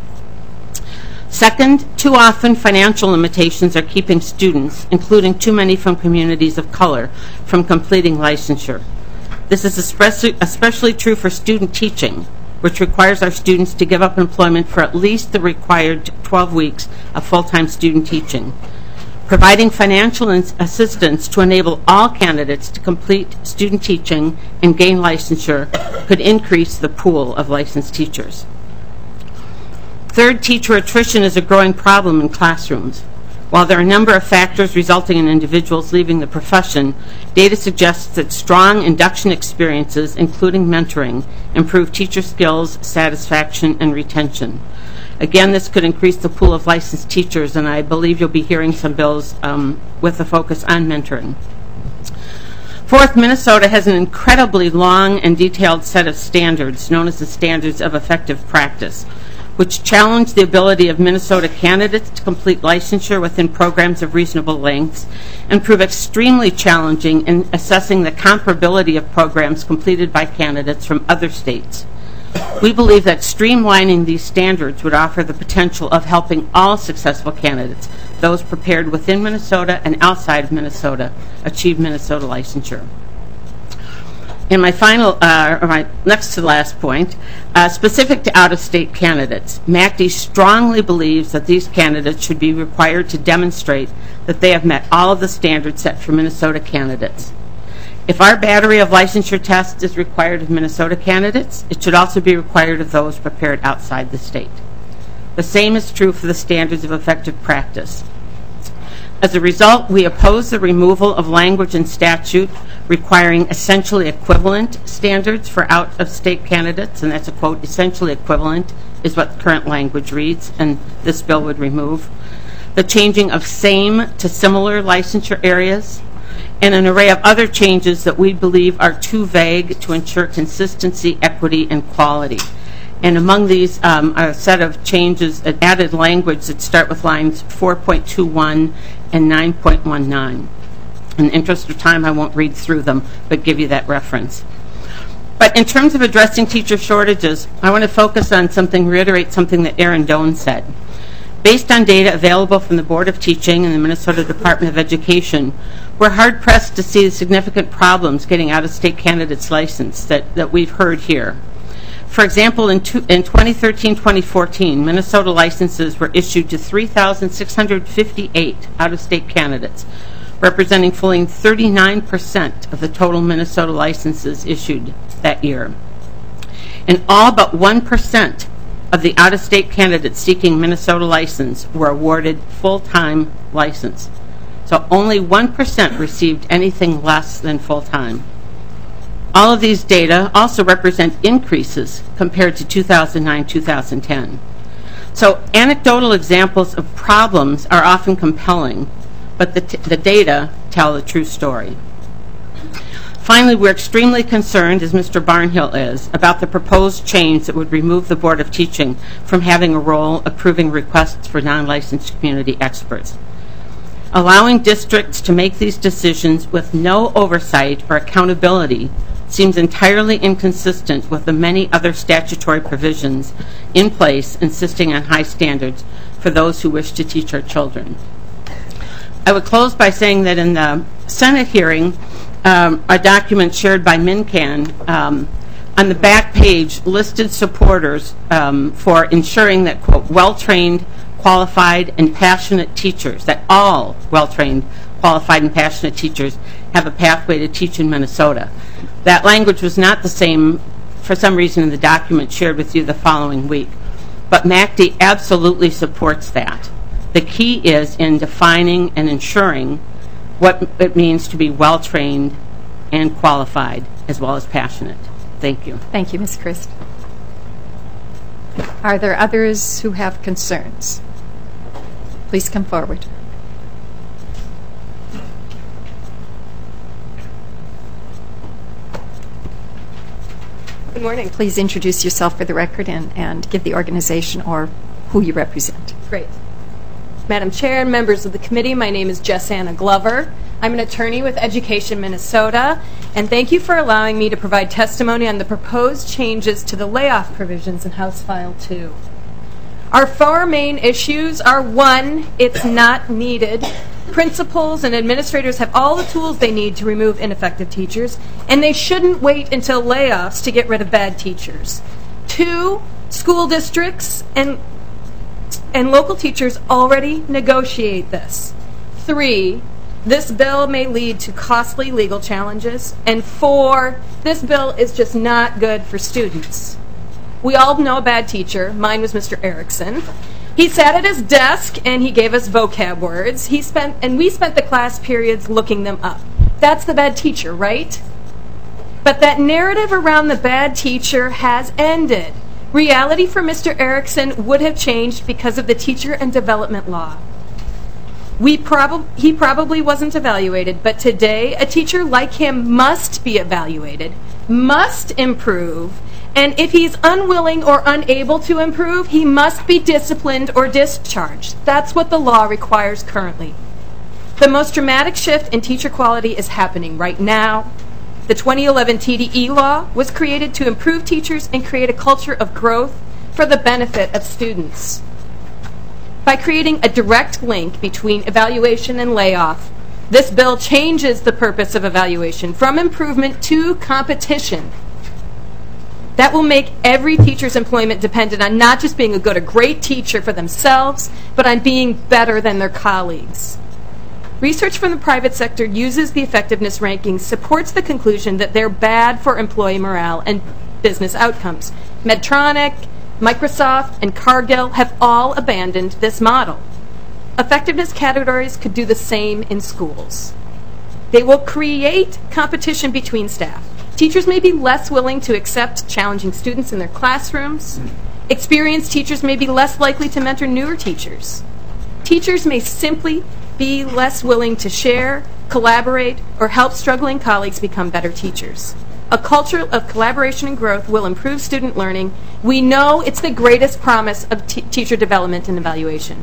Second, too often financial limitations are keeping students, including too many from communities of color, from completing licensure. This is especially, especially true for student teaching, which requires our students to give up employment for at least the required twelve weeks of full-time student teaching. Providing financial assistance to enable all candidates to complete student teaching and gain licensure could increase the pool of licensed teachers. Third, teacher attrition is a growing problem in classrooms. While there are a number of factors resulting in individuals leaving the profession, data suggests that strong induction experiences, including mentoring, improve teacher skills, satisfaction, and retention. Again, this could increase the pool of licensed teachers, and I believe you'll be hearing some bills um, with a focus on mentoring. Fourth, Minnesota has an incredibly long and detailed set of standards known as the Standards of Effective Practice, which challenge the ability of Minnesota candidates to complete licensure within programs of reasonable lengths and prove extremely challenging in assessing the comparability of programs completed by candidates from other states. We believe that streamlining these standards would offer the potential of helping all successful candidates, those prepared within Minnesota and outside of Minnesota, achieve Minnesota licensure. In my final, uh, or my next to the last point, uh, specific to out-of-state candidates, M A C D strongly believes that these candidates should be required to demonstrate that they have met all of the standards set for Minnesota candidates. If our battery of licensure tests is required of Minnesota candidates, it should also be required of those prepared outside the state. The same is true for the Standards of Effective Practice. As a result, we oppose the removal of language in statute requiring essentially equivalent standards for out-of-state candidates, and that's a quote, essentially equivalent is what the current language reads, and this bill would remove. The changing of same to similar licensure areas, and an array of other changes that we believe are too vague to ensure consistency, equity, and quality. And among these um, are a set of changes, added language that start with lines four point two one and nine point one nine. In the interest of time, I won't read through them, but give you that reference. But in terms of addressing teacher shortages, I want to focus on something, reiterate something that Aaron Doan said. Based on data available from the Board of Teaching and the Minnesota Department of Education, we're hard-pressed to see the significant problems getting out-of-state candidates licensed that, that we've heard here. For example, in, two, in twenty thirteen twenty fourteen, Minnesota licenses were issued to three thousand six hundred fifty-eight out-of-state candidates, representing fully thirty-nine percent of the total Minnesota licenses issued that year. And all but one percent of the out-of-state candidates seeking Minnesota license were awarded full-time license. So only one percent received anything less than full-time. All of these data also represent increases compared to two thousand nine to two thousand ten. So anecdotal examples of problems are often compelling, but the, t- the data tell the true story. Finally, we're extremely concerned, as Mister Barnhill is, about the proposed change that would remove the Board of Teaching from having a role approving requests for non-licensed community experts. Allowing districts to make these decisions with no oversight or accountability seems entirely inconsistent with the many other statutory provisions in place insisting on high standards for those who wish to teach our children. I would close by saying that in the Senate hearing, um, a document shared by MNCAN, um, on the back page listed supporters um, for ensuring that, quote, well-trained, qualified, and passionate teachers, that all well-trained, qualified, and passionate teachers have a pathway to teach in Minnesota. That language was not the same, for some reason, in the document shared with you the following week. But M A C D absolutely supports that. The key is in defining and ensuring what it means to be well-trained and qualified, as well as passionate. Thank you.
Thank you, Miz Christ. Are there others who have concerns? Please come forward.
Good morning.
Please introduce yourself for the record and, and give the organization or who you represent.
Great. Madam Chair and members of the committee, my name is Jess Anna Glover. I'm an attorney with Education Minnesota, and thank you for allowing me to provide testimony on the proposed changes to the layoff provisions in House File two. Our four main issues are, one, it's not needed. Principals and administrators have all the tools they need to remove ineffective teachers, and they shouldn't wait until layoffs to get rid of bad teachers. Two, school districts and and local teachers already negotiate this. Three, this bill may lead to costly legal challenges. And four, this bill is just not good for students. We all know a bad teacher. Mine was Mister Erickson. He sat at his desk and he gave us vocab words. He spent and we spent the class periods looking them up. That's the bad teacher, right? But that narrative around the bad teacher has ended. Reality for Mister Erickson would have changed because of the teacher and development law. We prob- he probably wasn't evaluated, but today a teacher like him must be evaluated, must improve, and if he's unwilling or unable to improve, he must be disciplined or discharged. That's what the law requires currently. The most dramatic shift in teacher quality is happening right now. The twenty eleven T D E law was created to improve teachers and create a culture of growth for the benefit of students. By creating a direct link between evaluation and layoff, this bill changes the purpose of evaluation from improvement to competition. That will make every teacher's employment dependent on not just being a good, a great teacher for themselves, but on being better than their colleagues. Research from the private sector uses the effectiveness rankings, supports the conclusion that they're bad for employee morale and business outcomes. Medtronic, Microsoft, and Cargill have all abandoned this model. Effectiveness categories could do the same in schools. They will create competition between staff. Teachers may be less willing to accept challenging students in their classrooms. Experienced teachers may be less likely to mentor newer teachers. Teachers may simply be less willing to share, collaborate, or help struggling colleagues become better teachers. A culture of collaboration and growth will improve student learning. We know it's the greatest promise of t- teacher development and evaluation.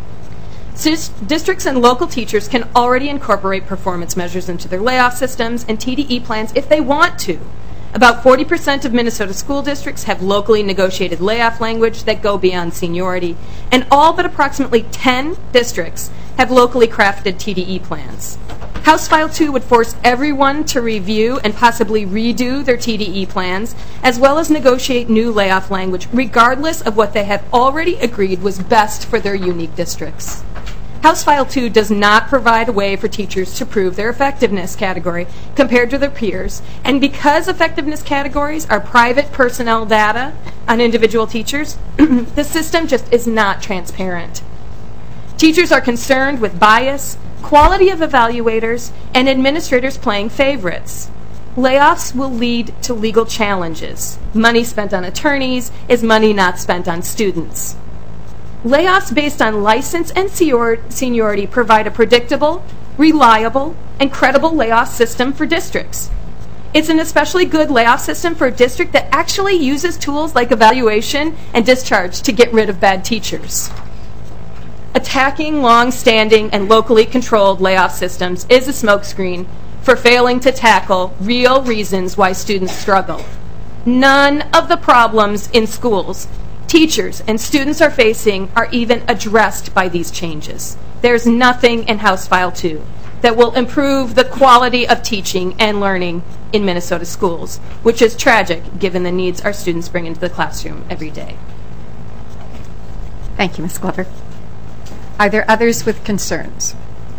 S- districts and local teachers can already incorporate performance measures into their layoff systems and T D E plans if they want to. About forty percent of Minnesota school districts have locally negotiated layoff language that go beyond seniority, and all but approximately ten districts have locally crafted T D E plans. House File two would force everyone to review and possibly redo their T D E plans, as well as negotiate new layoff language, regardless of what they had already agreed was best for their unique districts. House File two does not provide a way for teachers to prove their effectiveness category compared to their peers, and because effectiveness categories are private personnel data on individual teachers, the system just is not transparent. Teachers are concerned with bias, quality of evaluators, and administrators playing favorites. Layoffs will lead to legal challenges. Money spent on attorneys is money not spent on students. Layoffs based on license and seniority provide a predictable, reliable, and credible layoff system for districts. It's an especially good layoff system for a district that actually uses tools like evaluation and discharge to get rid of bad teachers. Attacking long-standing and locally controlled layoff systems is a smokescreen for failing to tackle real reasons why students struggle. None of the problems in schools teachers and students are facing are even addressed by these changes. There's nothing in House File two that will improve the quality of teaching and learning in Minnesota schools, which is tragic given the needs our students bring into the classroom every day.
Thank you, Miz Glover. Are there others with concerns?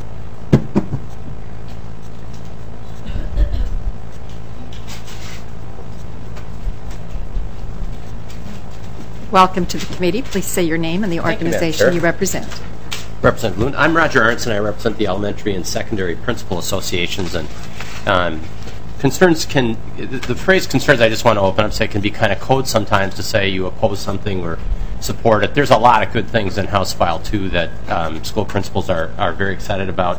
Welcome to the committee. Please say your name and the organization you, you represent.
Representative Loon. I'm Roger Arntz, and I represent the elementary and secondary principal associations. And um, concerns can, the phrase concerns, I just want to open up, say, can be kind of code sometimes to say you oppose something or support it. There's a lot of good things in House File two that um, school principals are, are very excited about.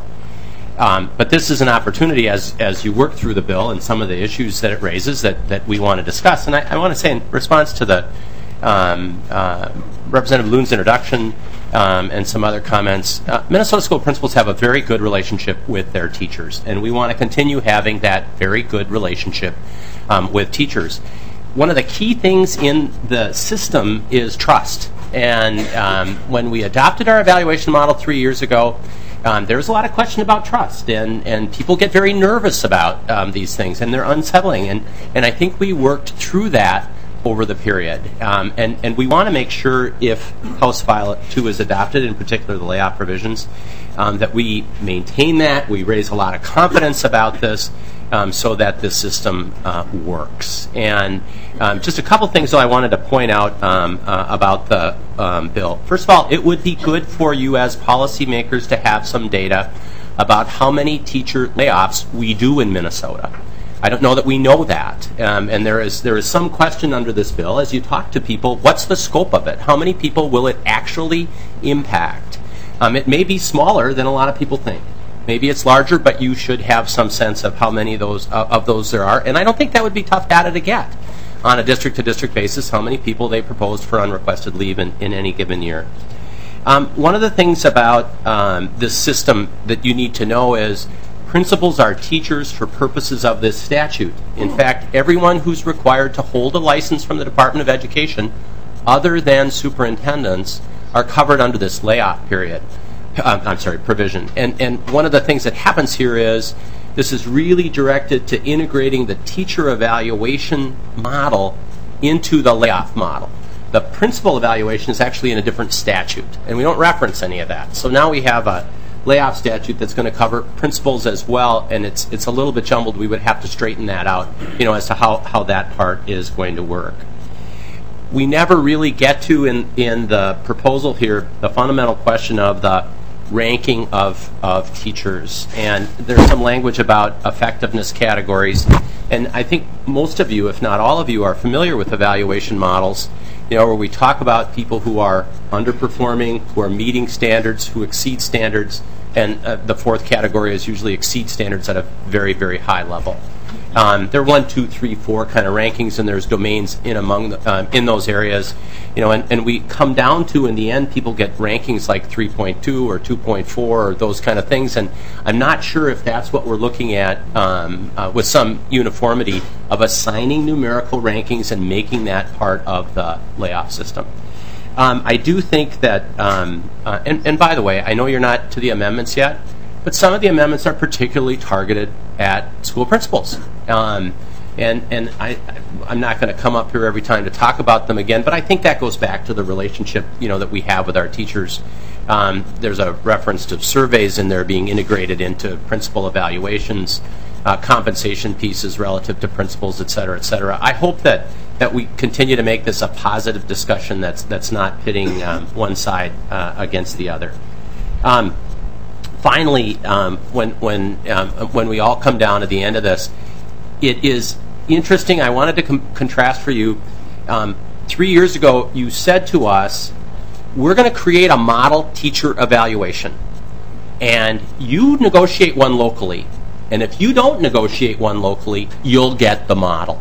Um, but this is an opportunity as as you work through the bill and some of the issues that it raises that, that we want to discuss. And I, I want to say in response to the um, uh, Representative Loon's introduction um, and some other comments, uh, Minnesota school principals have a very good relationship with their teachers, and we want to continue having that very good relationship um, with teachers. One of the key things in the system is trust. And um, when we adopted our evaluation model three years ago, um, there was a lot of question about trust. And, and people get very nervous about um, these things, and they're unsettling. And, and I think we worked through that over the period. Um, and, and we want to make sure if House File two is adopted, in particular the layoff provisions, um, that we maintain that. We raise a lot of confidence about this. Um, so that this system uh, works. And um, just a couple things, though, I wanted to point out um, uh, about the um, bill. First of all, it would be good for you as policymakers to have some data about how many teacher layoffs we do in Minnesota. I don't know that we know that. Um, and there is there is some question under this bill as you talk to people, what's the scope of it? How many people will it actually impact? Um, it may be smaller than a lot of people think. Maybe it's larger, but you should have some sense of how many of those uh, of those there are. And I don't think that would be tough data to get on a district-to-district basis, how many people they proposed for unrequested leave in, in any given year. Um, one of the things about um, this system that you need to know is principals are teachers for purposes of this statute. In fact, everyone who's required to hold a license from the Department of Education, other than superintendents, are covered under this layoff period. Um, I'm sorry, provision. And and one of the things that happens here is this is really directed to integrating the teacher evaluation model into the layoff model. The principal evaluation is actually in a different statute, and we don't reference any of that. So now we have a layoff statute that's going to cover principals as well, and it's it's a little bit jumbled. We would have to straighten that out, you know, as to how, how that part is going to work. We never really get to, in, in the proposal here, the fundamental question of the ranking of, of teachers. And there's some language about effectiveness categories. And I think most of you, if not all of you, are familiar with evaluation models, you know, where we talk about people who are underperforming, who are meeting standards, who exceed standards, and uh, the fourth category is usually exceed standards at a very, very high level. Um, they're one, two, three, four kind of rankings, and there's domains in among the, uh, in those areas, you know, and, and we come down to in the end, people get rankings like three point two or two point four or those kind of things, and I'm not sure if that's what we're looking at um, uh, with some uniformity of assigning numerical rankings and making that part of the layoff system. Um, I do think that, um, uh, and, and by the way, I know you're not to the amendments yet, but some of the amendments are particularly targeted at school principals. Um, and and I, I'm not going to come up here every time to talk about them again, but I think that goes back to the relationship, you know, that we have with our teachers. Um, there's a reference to surveys in there being integrated into principal evaluations, uh, compensation pieces relative to principals, et cetera, et cetera. I hope that, that we continue to make this a positive discussion that's, that's not pitting um, one side uh, against the other. Um, Finally, um, when when um, when we all come down to the end of this, it is interesting. I wanted to com- contrast for you. Um, three years ago, you said to us, "We're going to create a model teacher evaluation, and you negotiate one locally. And if you don't negotiate one locally, you'll get the model."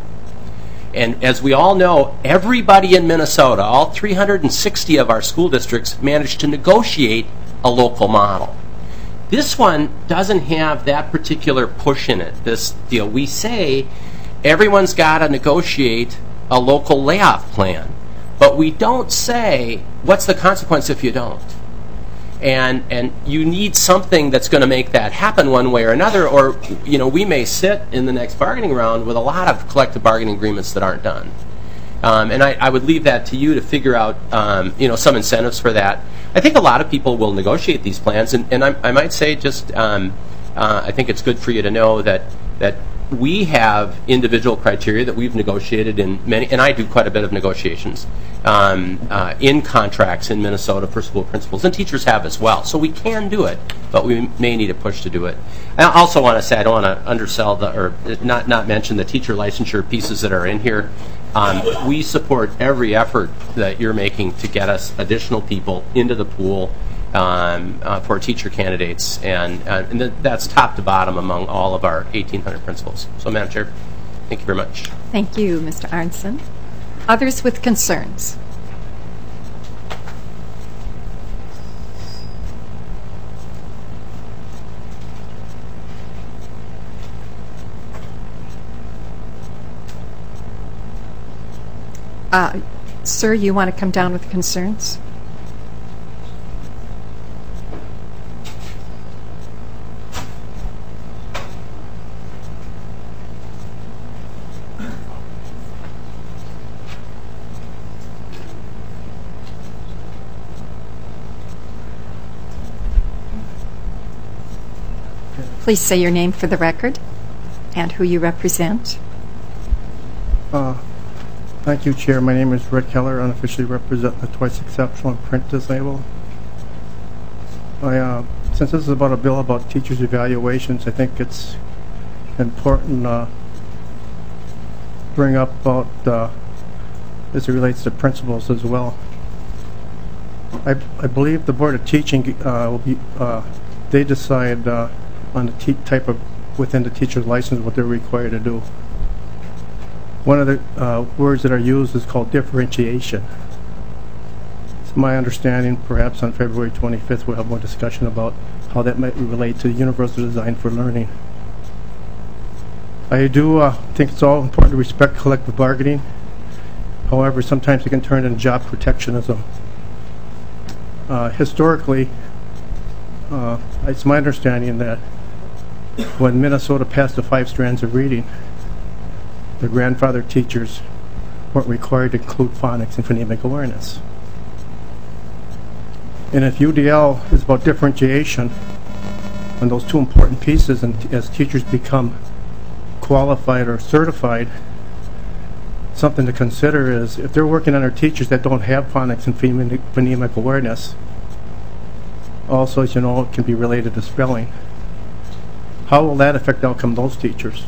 And as we all know, everybody in Minnesota, all three hundred sixty of our school districts, managed to negotiate a local model. This one doesn't have that particular push in it, this deal. We say everyone's got to negotiate a local layoff plan, but we don't say what's the consequence if you don't. And and you need something that's going to make that happen one way or another, or you know we may sit in the next bargaining round with a lot of collective bargaining agreements that aren't done. Um, and I, I would leave that to you to figure out, um, you know, some incentives for that. I think a lot of people will negotiate these plans, and, and I, I might say just, um, uh, I think it's good for you to know that that we have individual criteria that we've negotiated in many, and I do quite a bit of negotiations um, uh, in contracts in Minnesota for school principals, and teachers have as well. So we can do it, but we may need a push to do it. I also want to say I don't want to undersell the, or not not mention the teacher licensure pieces that are in here. Um, we support every effort that you're making to get us additional people into the pool um, uh, for teacher candidates, and, uh, and th- that's top to bottom among all of our eighteen hundred principals. So, Madam Chair, thank you very much.
Thank you, Mister Arnson. Others with concerns? Uh, sir, you want to come down with concerns? Please say your name for the record and who you represent.
Uh, Thank you, Chair. My name is Rick Keller. I unofficially represent the Twice Exceptional and Print Disabled. I, uh, since this is about a bill about teachers' evaluations, I think it's important to uh, bring up about uh, as it relates to principals as well. I, I believe the Board of Teaching uh, will be, uh, they decide uh, on the te- type of, within the teacher's license, what they're required to do. One of the uh, words that are used is called differentiation. It's my understanding, perhaps on February twenty-fifth, we'll have more discussion about how that might relate to universal design for learning. I do uh, think it's all important to respect collective bargaining. However, sometimes it can turn into job protectionism. Uh, historically, uh, it's my understanding that when Minnesota passed the five strands of reading, the grandfather teachers weren't required to include phonics and phonemic awareness. And if U D L is about differentiation on those two important pieces, and t- as teachers become qualified or certified, something to consider is if they're working under teachers that don't have phonics and phonemic, phonemic awareness, also, as you know, it can be related to spelling. How will that affect the outcome of those teachers?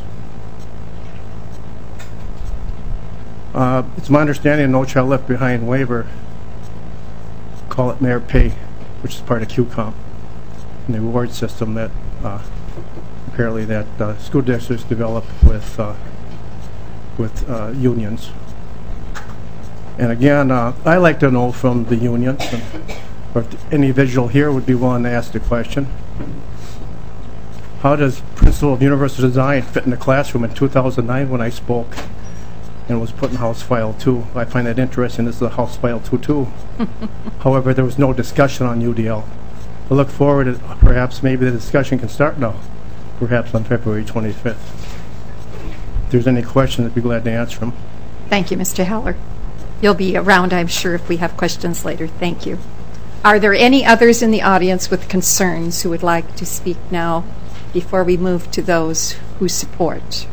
Uh, it's my understanding No Child Left Behind waiver, call it merit pay, which is part of Q COMP, and the reward system that uh, apparently that uh, school districts develop with uh, with uh, unions. And again, uh, I like to know from the unions, and, or if any individual here would be willing to ask the question, how does principle of universal design fit in the classroom in two thousand nine when I spoke and was put in House File two? I find that interesting. This is a House File two too. However, there was no discussion on U D L. I look forward to perhaps maybe the discussion can start now, perhaps on February twenty-fifth. If there's any questions, I'd be glad to answer them.
Thank you, Mister Heller. You'll be around, I'm sure, if we have questions later. Thank you. Are there any others in the audience with concerns who would like to speak now before we move to those who support?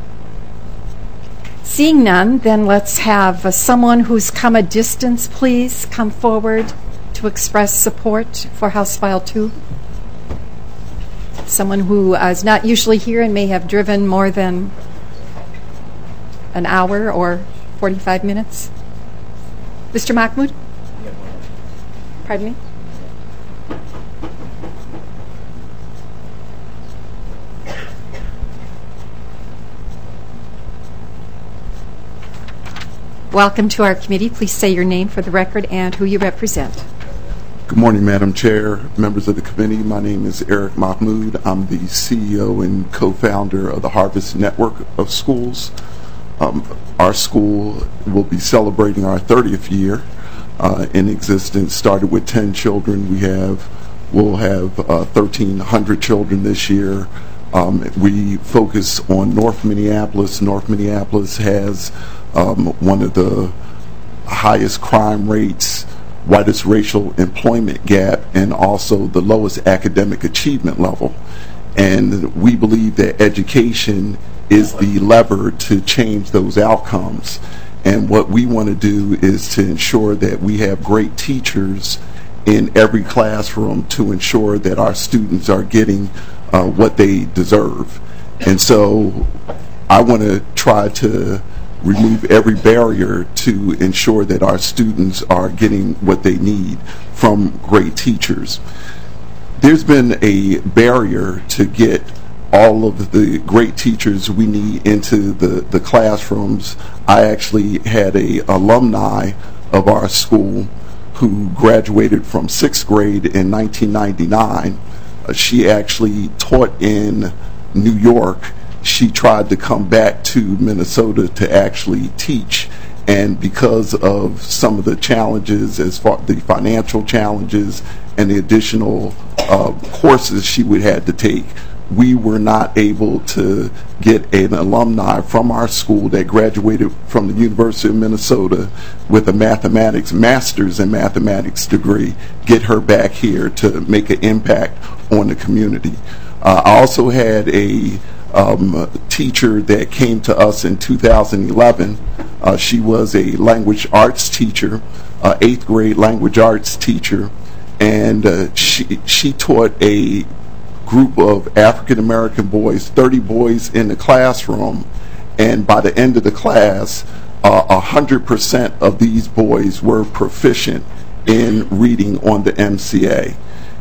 Seeing none, then let's have uh, someone who's come a distance, please, come forward to express support for House File two. Someone who uh, is not usually here and may have driven more than an hour or forty-five minutes. Mister Mahmood? Pardon me? Welcome to our committee. Please say your name for the record and who you represent.
Good morning, Madam Chair, members of the committee. My name is Eric Mahmood. I'm the C E O and co-founder of the Harvest Network of Schools. Um, our school will be celebrating our thirtieth year uh, in existence. Started with ten children. We have, we'll have uh, thirteen hundred children this year. Um, we focus on North Minneapolis. North Minneapolis has um, one of the highest crime rates, widest racial employment gap, and also the lowest academic achievement level. And we believe that education is the lever to change those outcomes. And what we want to do is to ensure that we have great teachers in every classroom to ensure that our students are getting uh, what they deserve. And so I want to try to remove every barrier to ensure that our students are getting what they need from great teachers. There's been a barrier to get all of the great teachers we need into the, the classrooms. I actually had a alumni of our school who graduated from sixth grade in nineteen ninety-nine. Uh, she actually taught in New York. She tried to come back to Minnesota to actually teach, and because of some of the challenges, as far the financial challenges and the additional uh, courses she would have to take, we were not able to get an alumni from our school that graduated from the University of Minnesota with a mathematics, master's in mathematics degree, get her back here to make an impact on the community. Uh, I also had a um, teacher that came to us in two thousand eleven. Uh, she was a language arts teacher, uh, eighth grade language arts teacher, and uh, she, she taught a group of African American boys, thirty boys in the classroom, and by the end of the class, uh, one hundred percent of these boys were proficient in reading on the M C A.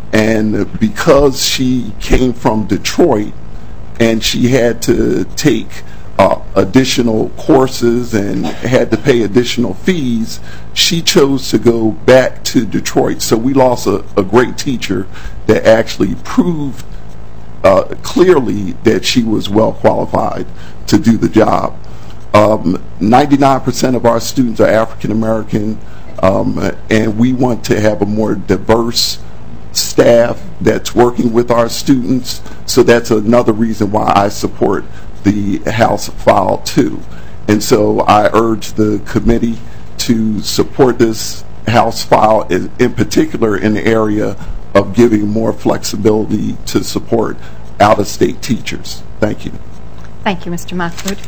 And because she came from Detroit and she had to take uh, additional courses and had to pay additional fees, she chose to go back to Detroit. So we lost a, a great teacher that actually proved Uh, clearly that she was well qualified to do the job. Um, ninety-nine percent of our students are African American, um, and we want to have a more diverse staff that's working with our students. So that's another reason why I support the House File two. And so I urge the committee to support this House File, in, in particular in the area of giving more flexibility to support out-of-state teachers. Thank you.
Thank you, Mister Mahmood.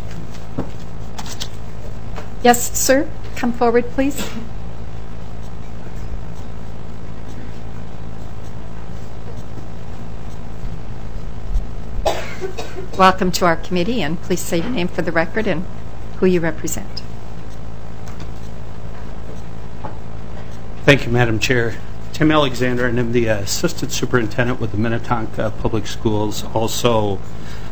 Yes, sir. Come forward, please. Welcome to our committee, and please say your name for the record and who you represent.
Thank you, Madam Chair. Tim Alexander, and I'm the uh, Assistant Superintendent with the Minnetonka Public Schools, also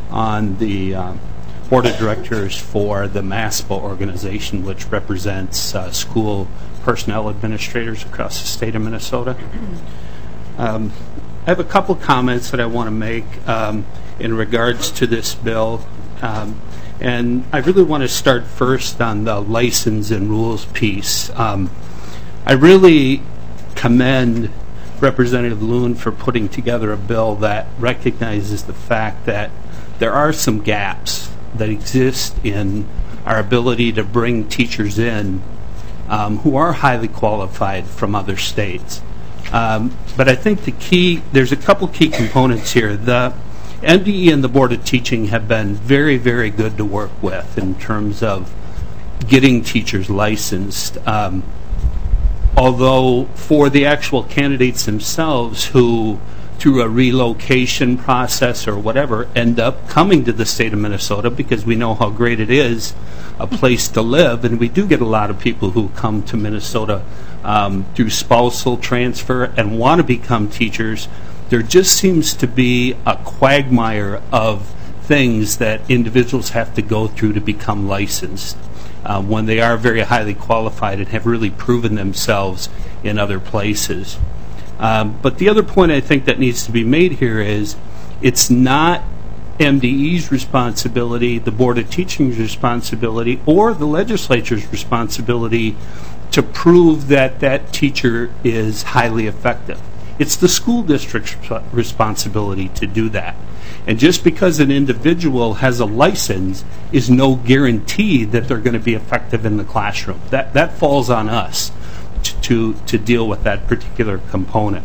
on the uh, Board of Directors for the MASPA organization, which represents uh, school personnel administrators across the state of Minnesota. Um, I have a couple comments that I want to make um, in regards to this bill. Um, and I really want to start first on the license and rules piece. Um, I really commend Representative Loon for putting together a bill that recognizes the fact that there are some gaps that exist in our ability to bring teachers in um, who are highly qualified from other states. Um, but I think the key, there's a couple key components here. The M D E and the Board of Teaching have been very, very good to work with in terms of getting teachers licensed. Um, although for the actual candidates themselves who, through a relocation process or whatever, end up coming to the state of Minnesota, because we know how great it is, a place to live, and we do get a lot of people who come to Minnesota um, through spousal transfer and want to become teachers. There just seems to be a quagmire of things that individuals have to go through to become licensed uh, when they are very highly qualified and have really proven themselves in other places. Um, but the other point I think that needs to be made here is it's not M D E's responsibility, the Board of Teaching's responsibility, or the legislature's responsibility to prove that that teacher is highly effective. It's the school district's responsibility to do that. And just because an individual has a license is no guarantee that they're going to be effective in the classroom. That, that falls on us to, to deal with that particular component.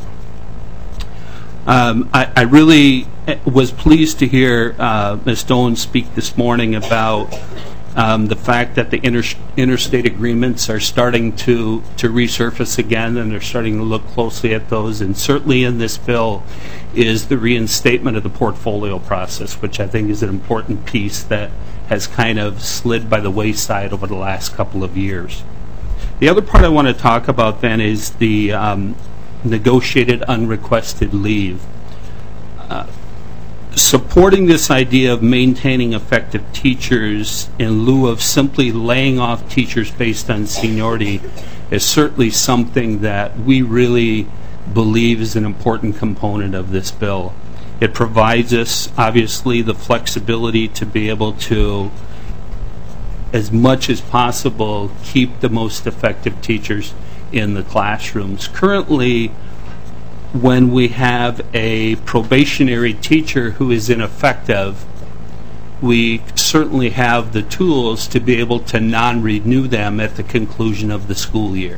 Um, I, I really was pleased to hear uh, Miz Stone speak this morning about um, the fact that the inter interstate agreements are starting to, to resurface again, and they're starting to look closely at those. And certainly in this bill is the reinstatement of the portfolio process, which I think is an important piece that has kind of slid by the wayside over the last couple of years. The other part I want to talk about then is the um, negotiated unrequested leave. Uh, supporting this idea of maintaining effective teachers in lieu of simply laying off teachers based on seniority is certainly something that we really believe is an important component of this bill. It provides us, obviously, the flexibility to be able to, as much as possible, keep the most effective teachers in the classrooms. Currently, when we have a probationary teacher who is ineffective, we certainly have the tools to be able to non-renew them at the conclusion of the school year.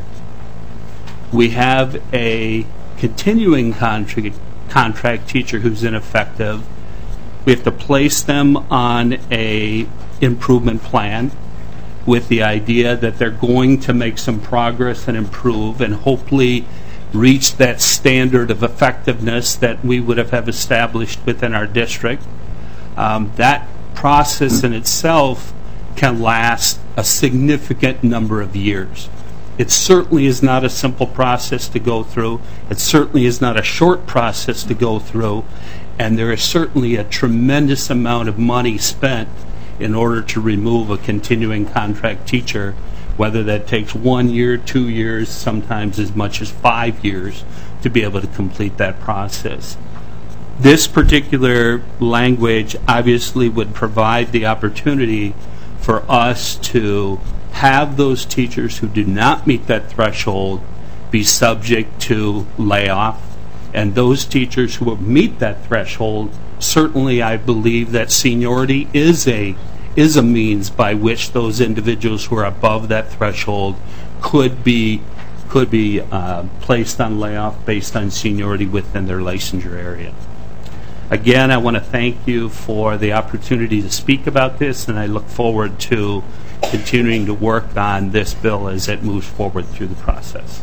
We have a continuing contract, contract teacher who's ineffective. We have to place them on a improvement plan with the idea that they're going to make some progress and improve and hopefully reach that standard of effectiveness that we would have, have established within our district. Um, that process in itself can last a significant number of years. It certainly is not a simple process to go through. It certainly is not a short process to go through. And there is certainly a tremendous amount of money spent in order to remove a continuing contract teacher, whether that takes one year, two years, sometimes as much as five years to be able to complete that process. This particular language obviously would provide the opportunity for us to have those teachers who do not meet that threshold be subject to layoff, and those teachers who meet that threshold, certainly I believe that seniority is a is a means by which those individuals who are above that threshold could be could be uh, placed on layoff based on seniority within their licensure area. Again, I want to thank you for the opportunity to speak about this, and I look forward to continuing to work on this bill as it moves forward through the process.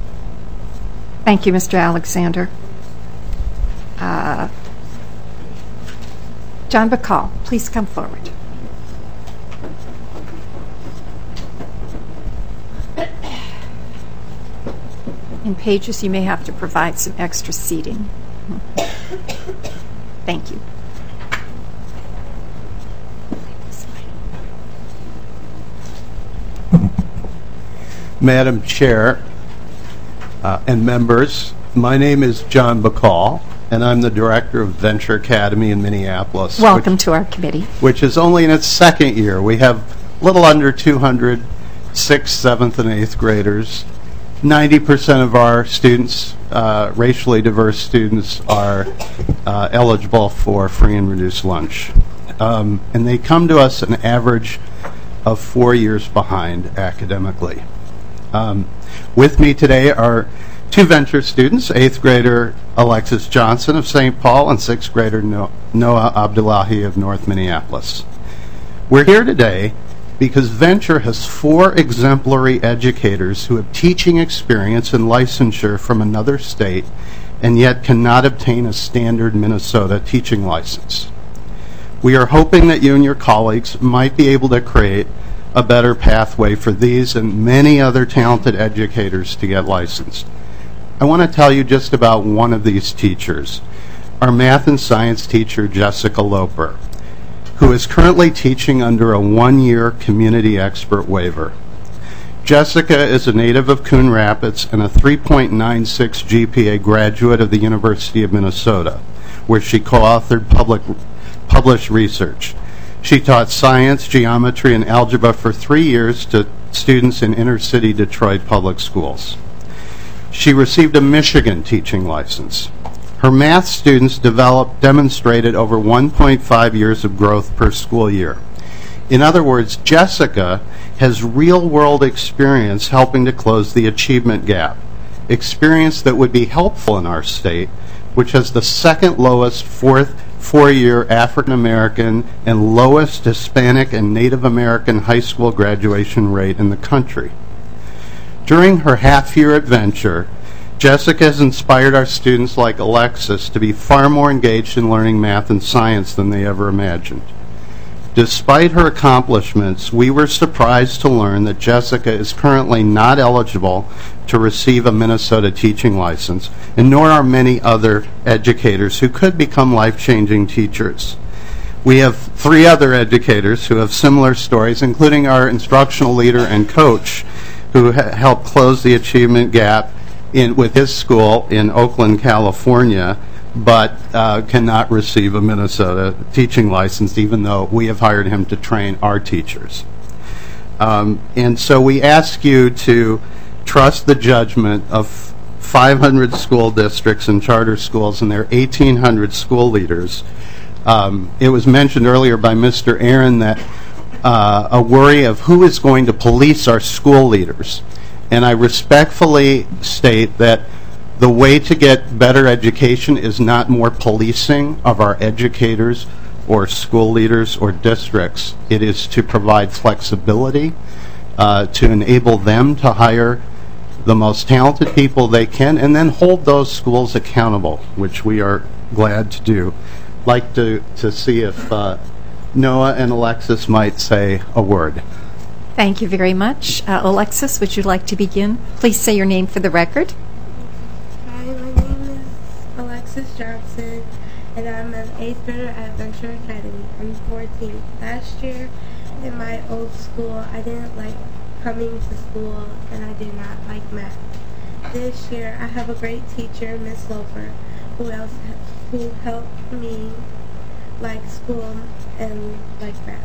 Thank you, Mister Alexander. Uh, John Bacall, please come forward. In pages, you may have to provide some extra seating. Thank you.
Madam Chair uh, and members, my name is John Bacall, and I'm the director of Venture Academy in Minneapolis.
Welcome
which,
to our committee.
Which is only in its second year. We have a little under two hundred sixth, seventh, and eighth graders. ninety percent of our students, uh, racially diverse students, are uh, eligible for free and reduced lunch. Um, and they come to us an average of four years behind academically. Um, with me today are two Venture students, eighth grader Alexis Johnson of Saint Paul and sixth grader no- Noah Abdullahi of North Minneapolis. We're here today because Venture has four exemplary educators who have teaching experience and licensure from another state and yet cannot obtain a standard Minnesota teaching license. We are hoping that you and your colleagues might be able to create a better pathway for these and many other talented educators to get licensed. I want to tell you just about one of these teachers, our math and science teacher, Jessica Loper, who is currently teaching under a one-year community expert waiver. Jessica is a native of Coon Rapids and a three point nine six G P A graduate of the University of Minnesota, where she co-authored public, published research. She taught science, geometry, and algebra for three years to students in inner-city Detroit public schools. She received a Michigan teaching license. Her math students developed, demonstrated over one point five years of growth per school year. In other words, Jessica has real-world experience helping to close the achievement gap, experience that would be helpful in our state, which has the second lowest fourth four-year African American and lowest Hispanic and Native American high school graduation rate in the country. During her half-year adventure, Jessica has inspired our students like Alexis to be far more engaged in learning math and science than they ever imagined. Despite her accomplishments, we were surprised to learn that Jessica is currently not eligible to receive a Minnesota teaching license, and nor are many other educators who could become life-changing teachers. We have three other educators who have similar stories, including our instructional leader and coach, who ha- helped close the achievement gap in, with his school in Oakland, California, but uh, cannot receive a Minnesota teaching license, even though we have hired him to train our teachers. Um, and so we ask you to trust the judgment of five hundred school districts and charter schools and their eighteen hundred school leaders. Um, it was mentioned earlier by Mister Aaron that uh, a worry of who is going to police our school leaders. And I respectfully state that the way to get better education is not more policing of our educators or school leaders or districts. It is to provide flexibility, uh, to enable them to hire the most talented people they can, and then hold those schools accountable, which we are glad to do. I'd like to, to see if uh, Noah and Alexis might say a word.
Thank you very much. Uh, Alexis, would you like to begin? Please say your name for the record.
Hi, my name is Alexis Johnson, and I'm an eighth grader at Venture Academy. I'm fourteen. Last year, in my old school, I didn't like coming to school, and I did not like math. This year, I have a great teacher, Miss Loper, who else who helped me like school and like math.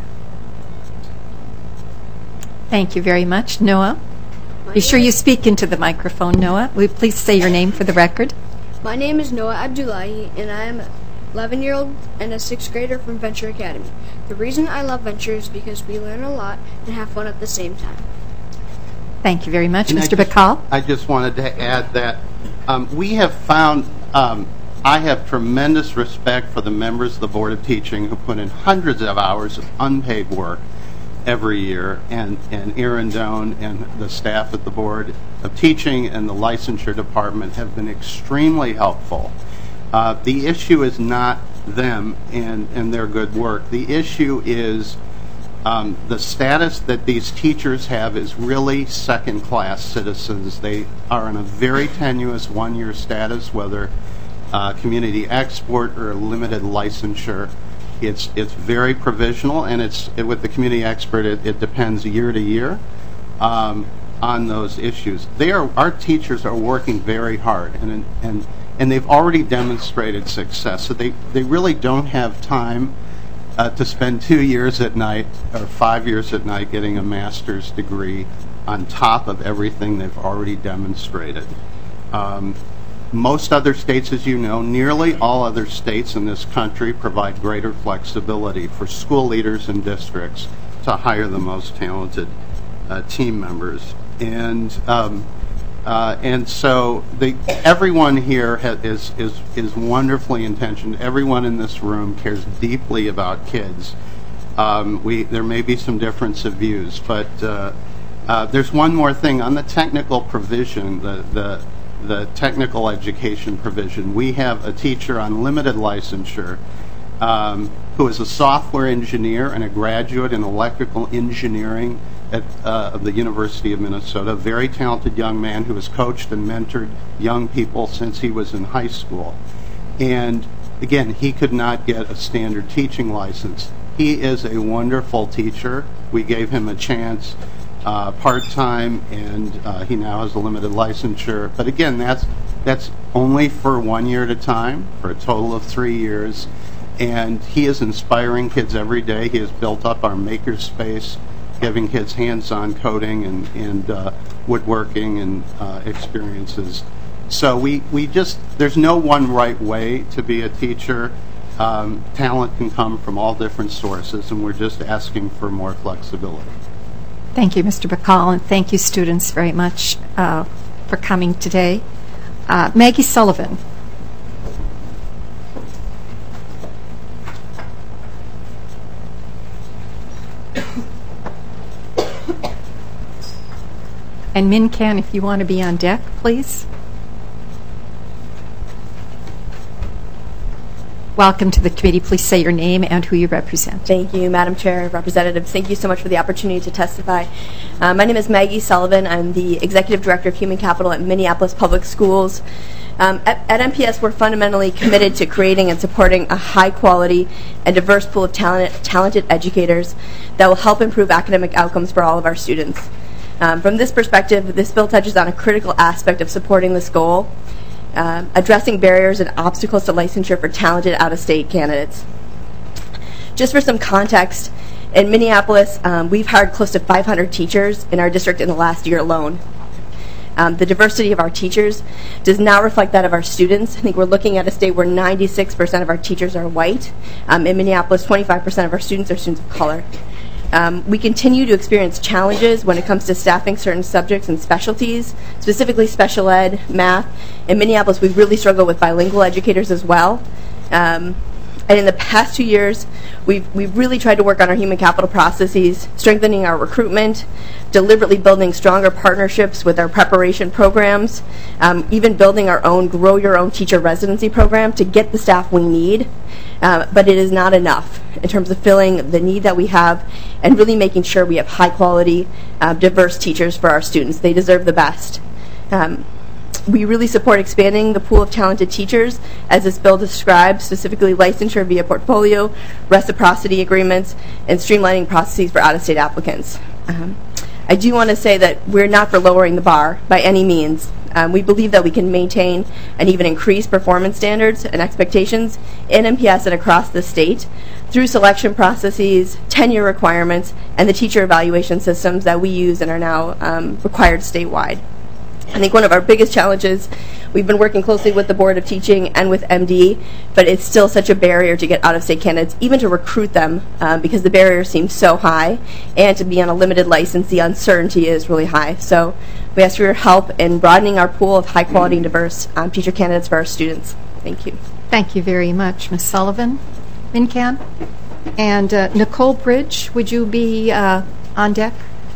Thank you very much. Noah? Be sure you speak into the microphone, Noah. Will you please say your name for the record?
My name is Noah Abdullahi, and I am an eleven-year-old and a sixth grader from Venture Academy. The reason I love Venture is because we learn a lot and have fun at the same time.
Thank you very much.
And
Mister
I just,
Bacall?
I just wanted to add that um, we have found, um, I have tremendous respect for the members of the Board of Teaching who put in hundreds of hours of unpaid work every year, and, and Aaron Doan and the staff at the Board of Teaching and the Licensure Department have been extremely helpful. Uh, the issue is not them and, and their good work. The issue is um, the status that these teachers have is really second-class citizens. They are in a very tenuous one-year status, whether uh, community export or limited licensure. It's it's very provisional, and it's it, with the community expert. It, it depends year to year. Um, on those issues. They are, our teachers are working very hard, and and and they've already demonstrated success. So they, they really don't have time uh, to spend two years at night or five years at night getting a master's degree on top of everything they've already demonstrated. Um, most other states, as you know, nearly all other states in this country provide greater flexibility for school leaders and districts to hire the most talented uh, team members. And um, uh, and so the, everyone here ha- is, is, is wonderfully intentioned. Everyone in this room cares deeply about kids. Um, we, there may be some difference of views, but uh, uh, there's one more thing. On the technical provision, the, the, the technical education provision, we have a teacher on limited licensure um, who is a software engineer and a graduate in electrical engineering at uh, of the University of Minnesota, a very talented young man who has coached and mentored young people since he was in high school. And again, he could not get a standard teaching license. He is a wonderful teacher. We gave him a chance uh, part-time, and uh, he now has a limited licensure. But again, that's that's only for one year at a time, for a total of three years. And he is inspiring kids every day. He has built up our makerspace, giving kids hands-on coding and, and uh, woodworking and uh, experiences. So we, we just, there's no one right way to be a teacher. Um, talent can come from all different sources, and we're just asking for more flexibility.
Thank you, Mister Bacall, and thank you, students, very much uh, for coming today. Uh, Maggie Sullivan. And Min Can, if you want to be on deck, please. Welcome to the committee. Please say your name and who you represent.
Thank you, Madam Chair, Representatives. Thank you so much for the opportunity to testify. Uh, my name is Maggie Sullivan. I'm the Executive Director of Human Capital at Minneapolis Public Schools. Um, at, at M P S, we're fundamentally committed to creating and supporting a high-quality and diverse pool of talent, talented educators that will help improve academic outcomes for all of our students. Um, from this perspective, this bill touches on a critical aspect of supporting this goal, uh, addressing barriers and obstacles to licensure for talented out-of-state candidates. Just for some context, in Minneapolis, um, we've hired close to five hundred teachers in our district in the last year alone. Um, the diversity of our teachers does not reflect that of our students. I think we're looking at a state where ninety-six percent of our teachers are white. Um, in Minneapolis, twenty-five percent of our students are students of color. Um, we continue to experience challenges when it comes to staffing certain subjects and specialties, specifically special ed, math. In Minneapolis, we really struggle with bilingual educators as well. Um, and in the past two years, we've, we've really tried to work on our human capital processes, strengthening our recruitment, deliberately building stronger partnerships with our preparation programs, um, even building our own Grow Your Own Teacher Residency program to get the staff we need. Uh, but it is not enough in terms of filling the need that we have and really making sure we have high-quality, uh, diverse teachers for our students. They deserve the best. Um, we really support expanding the pool of talented teachers, as this bill describes, specifically licensure via portfolio, reciprocity agreements, and streamlining processes for out-of-state applicants. Um, I do want to say that we're not for lowering the bar by any means. Um, we believe that we can maintain and even increase performance standards and expectations in M P S and across the state through selection processes, tenure requirements, and the teacher evaluation systems that we use and are now um, required statewide. I think one of our biggest challenges, we've been working closely with the Board of Teaching and with M D, but it's still such a barrier to get out-of-state candidates, even to recruit them, um, because the barrier seems so high, and to be on a limited license, the uncertainty is really high. So we ask for your help in broadening our pool of high-quality and diverse um, teacher candidates for our students. Thank you.
Thank you very much, Miz Sullivan. Mincan? And uh, Nicole Bridge, would you be uh, on deck?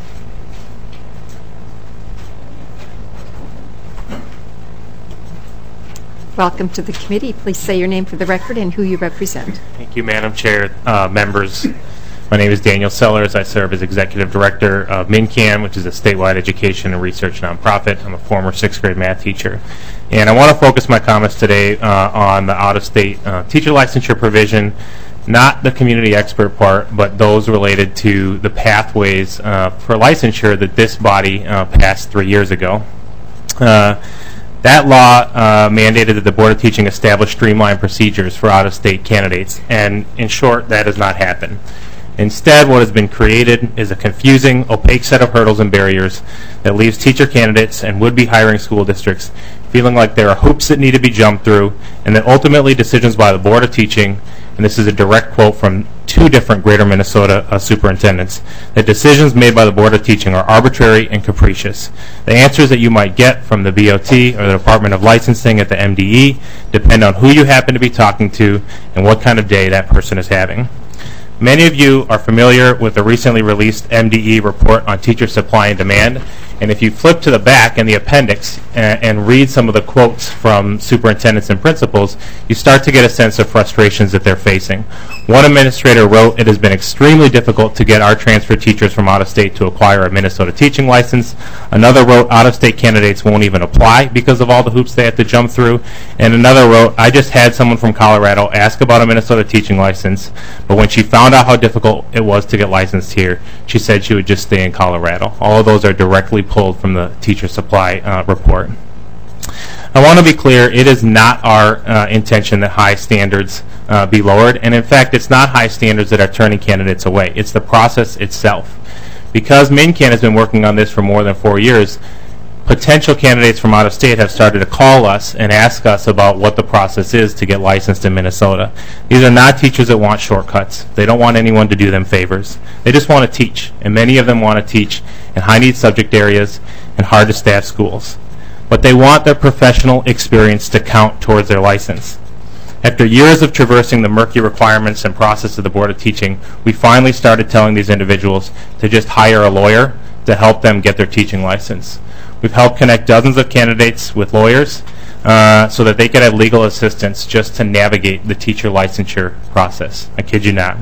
Welcome to the committee. Please say your name for the record and who you represent.
Thank you, Madam Chair, uh, members. My name is Daniel Sellers. I serve as Executive Director of MinCan, which is a statewide education and research nonprofit. I'm a former sixth grade math teacher. And I want to focus my comments today uh, on the out-of-state uh, teacher licensure provision not the community expert part, but those related to the pathways uh, for licensure that this body uh, passed three years ago. Uh, that law uh, mandated that the Board of Teaching establish streamlined procedures for out-of-state candidates, and in short, that has not happened. Instead, what has been created is a confusing, opaque set of hurdles and barriers that leaves teacher candidates and would-be hiring school districts feeling like there are hoops that need to be jumped through, and that ultimately decisions by the Board of Teaching, and this is a direct quote from two different Greater Minnesota uh, superintendents, that decisions made by the Board of Teaching are arbitrary and capricious. The answers that you might get from the B O T or the Department of Licensing at the M D E depend on who you happen to be talking to and what kind of day that person is having. Many of you are familiar with the recently released M D E report on teacher supply and demand, and if you flip to the back in the appendix and, and read some of the quotes from superintendents and principals, you start to get a sense of frustrations that they're facing. One administrator wrote, "It has been extremely difficult to get our transfer teachers from out of state to acquire a Minnesota teaching license." Another wrote, "Out-of-state candidates won't even apply because of all the hoops they have to jump through." And another wrote, "I just had someone from Colorado ask about a Minnesota teaching license, but when she found out how difficult it was to get licensed here, she said she would just stay in Colorado." All of those are directly pulled from the teacher supply uh, report. I want to be clear, it is not our uh, intention that high standards uh, be lowered, and in fact, it's not high standards that are turning candidates away. It's the process itself. Because MnCAN has been working on this for more than four years, potential candidates from out of state have started to call us and ask us about what the process is to get licensed in Minnesota. These are not teachers that want shortcuts. They don't want anyone to do them favors. They just want to teach, and many of them want to teach in high-need subject areas and hard-to-staff schools. But they want their professional experience to count towards their license. After years of traversing the murky requirements and process of the Board of Teaching, we finally started telling these individuals to just hire a lawyer to help them get their teaching license. We've helped connect dozens of candidates with lawyers uh, so that they could have legal assistance just to navigate the teacher licensure process. I kid you not.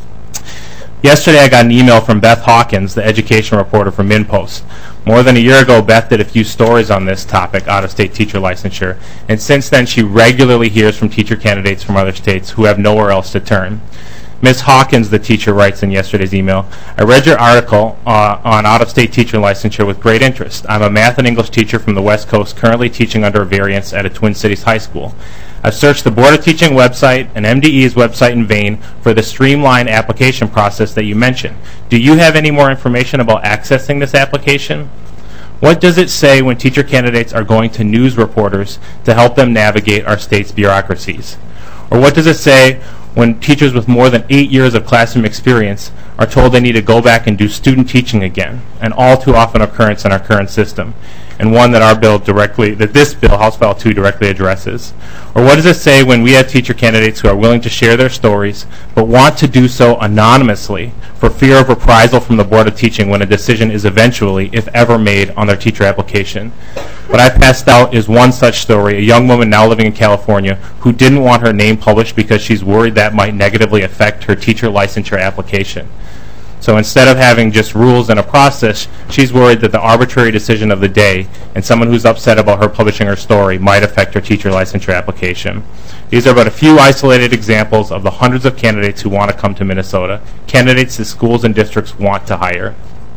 Yesterday I got an email from Beth Hawkins, the education reporter for MinPost. More than a year ago, Beth did a few stories on this topic, out-of-state teacher licensure, and since then she regularly hears from teacher candidates from other states who have nowhere else to turn. Miz Hawkins, the teacher, writes in yesterday's email, "I read your article uh, on out-of-state teacher licensure with great interest. I'm a math and English teacher from the West Coast currently teaching under a variance at a Twin Cities high school. I've searched the Board of Teaching website and M D E's website in vain for the streamlined application process that you mentioned. Do you have any more information about accessing this application? What does it say when teacher candidates are going to news reporters to help them navigate our state's bureaucracies? Or what does it say when teachers with more than eight years of classroom experience are told they need to go back and do student teaching again, an all too often occurrence in our current system, and one that our bill directly, that this bill, House File two, directly addresses? Or what does it say when we have teacher candidates who are willing to share their stories, but want to do so anonymously for fear of reprisal from the Board of Teaching when a decision is eventually, if ever, made on their teacher application? What I passed out is one such story, a young woman now living in California who didn't want her name published because she's worried that might negatively affect her teacher licensure application. So instead of having just rules and a process, she's worried that the arbitrary decision of the day and someone who's upset about her publishing her story might affect her teacher licensure application. These are but a few isolated examples of the hundreds of candidates who want to come to Minnesota, candidates that schools and districts want to hire.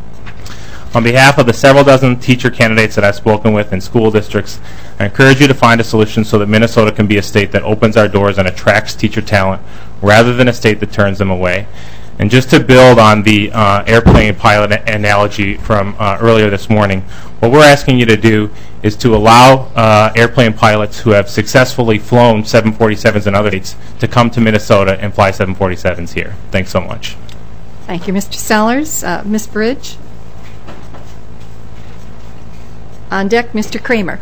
On behalf of the several dozen teacher candidates that I've spoken with in school districts, I encourage you to find a solution so that Minnesota can be a state that opens our doors and attracts teacher talent rather than a state that turns them away. And just to build on the uh, airplane pilot analogy from uh, earlier this morning, what we're asking you to do is to allow uh, airplane pilots who have successfully flown seven forty-sevens and other states to come to Minnesota and fly seven forty-sevens here. Thanks so much.
Thank you, Mister Sellers. Uh, Miz Bridge? On deck, Mister Kramer.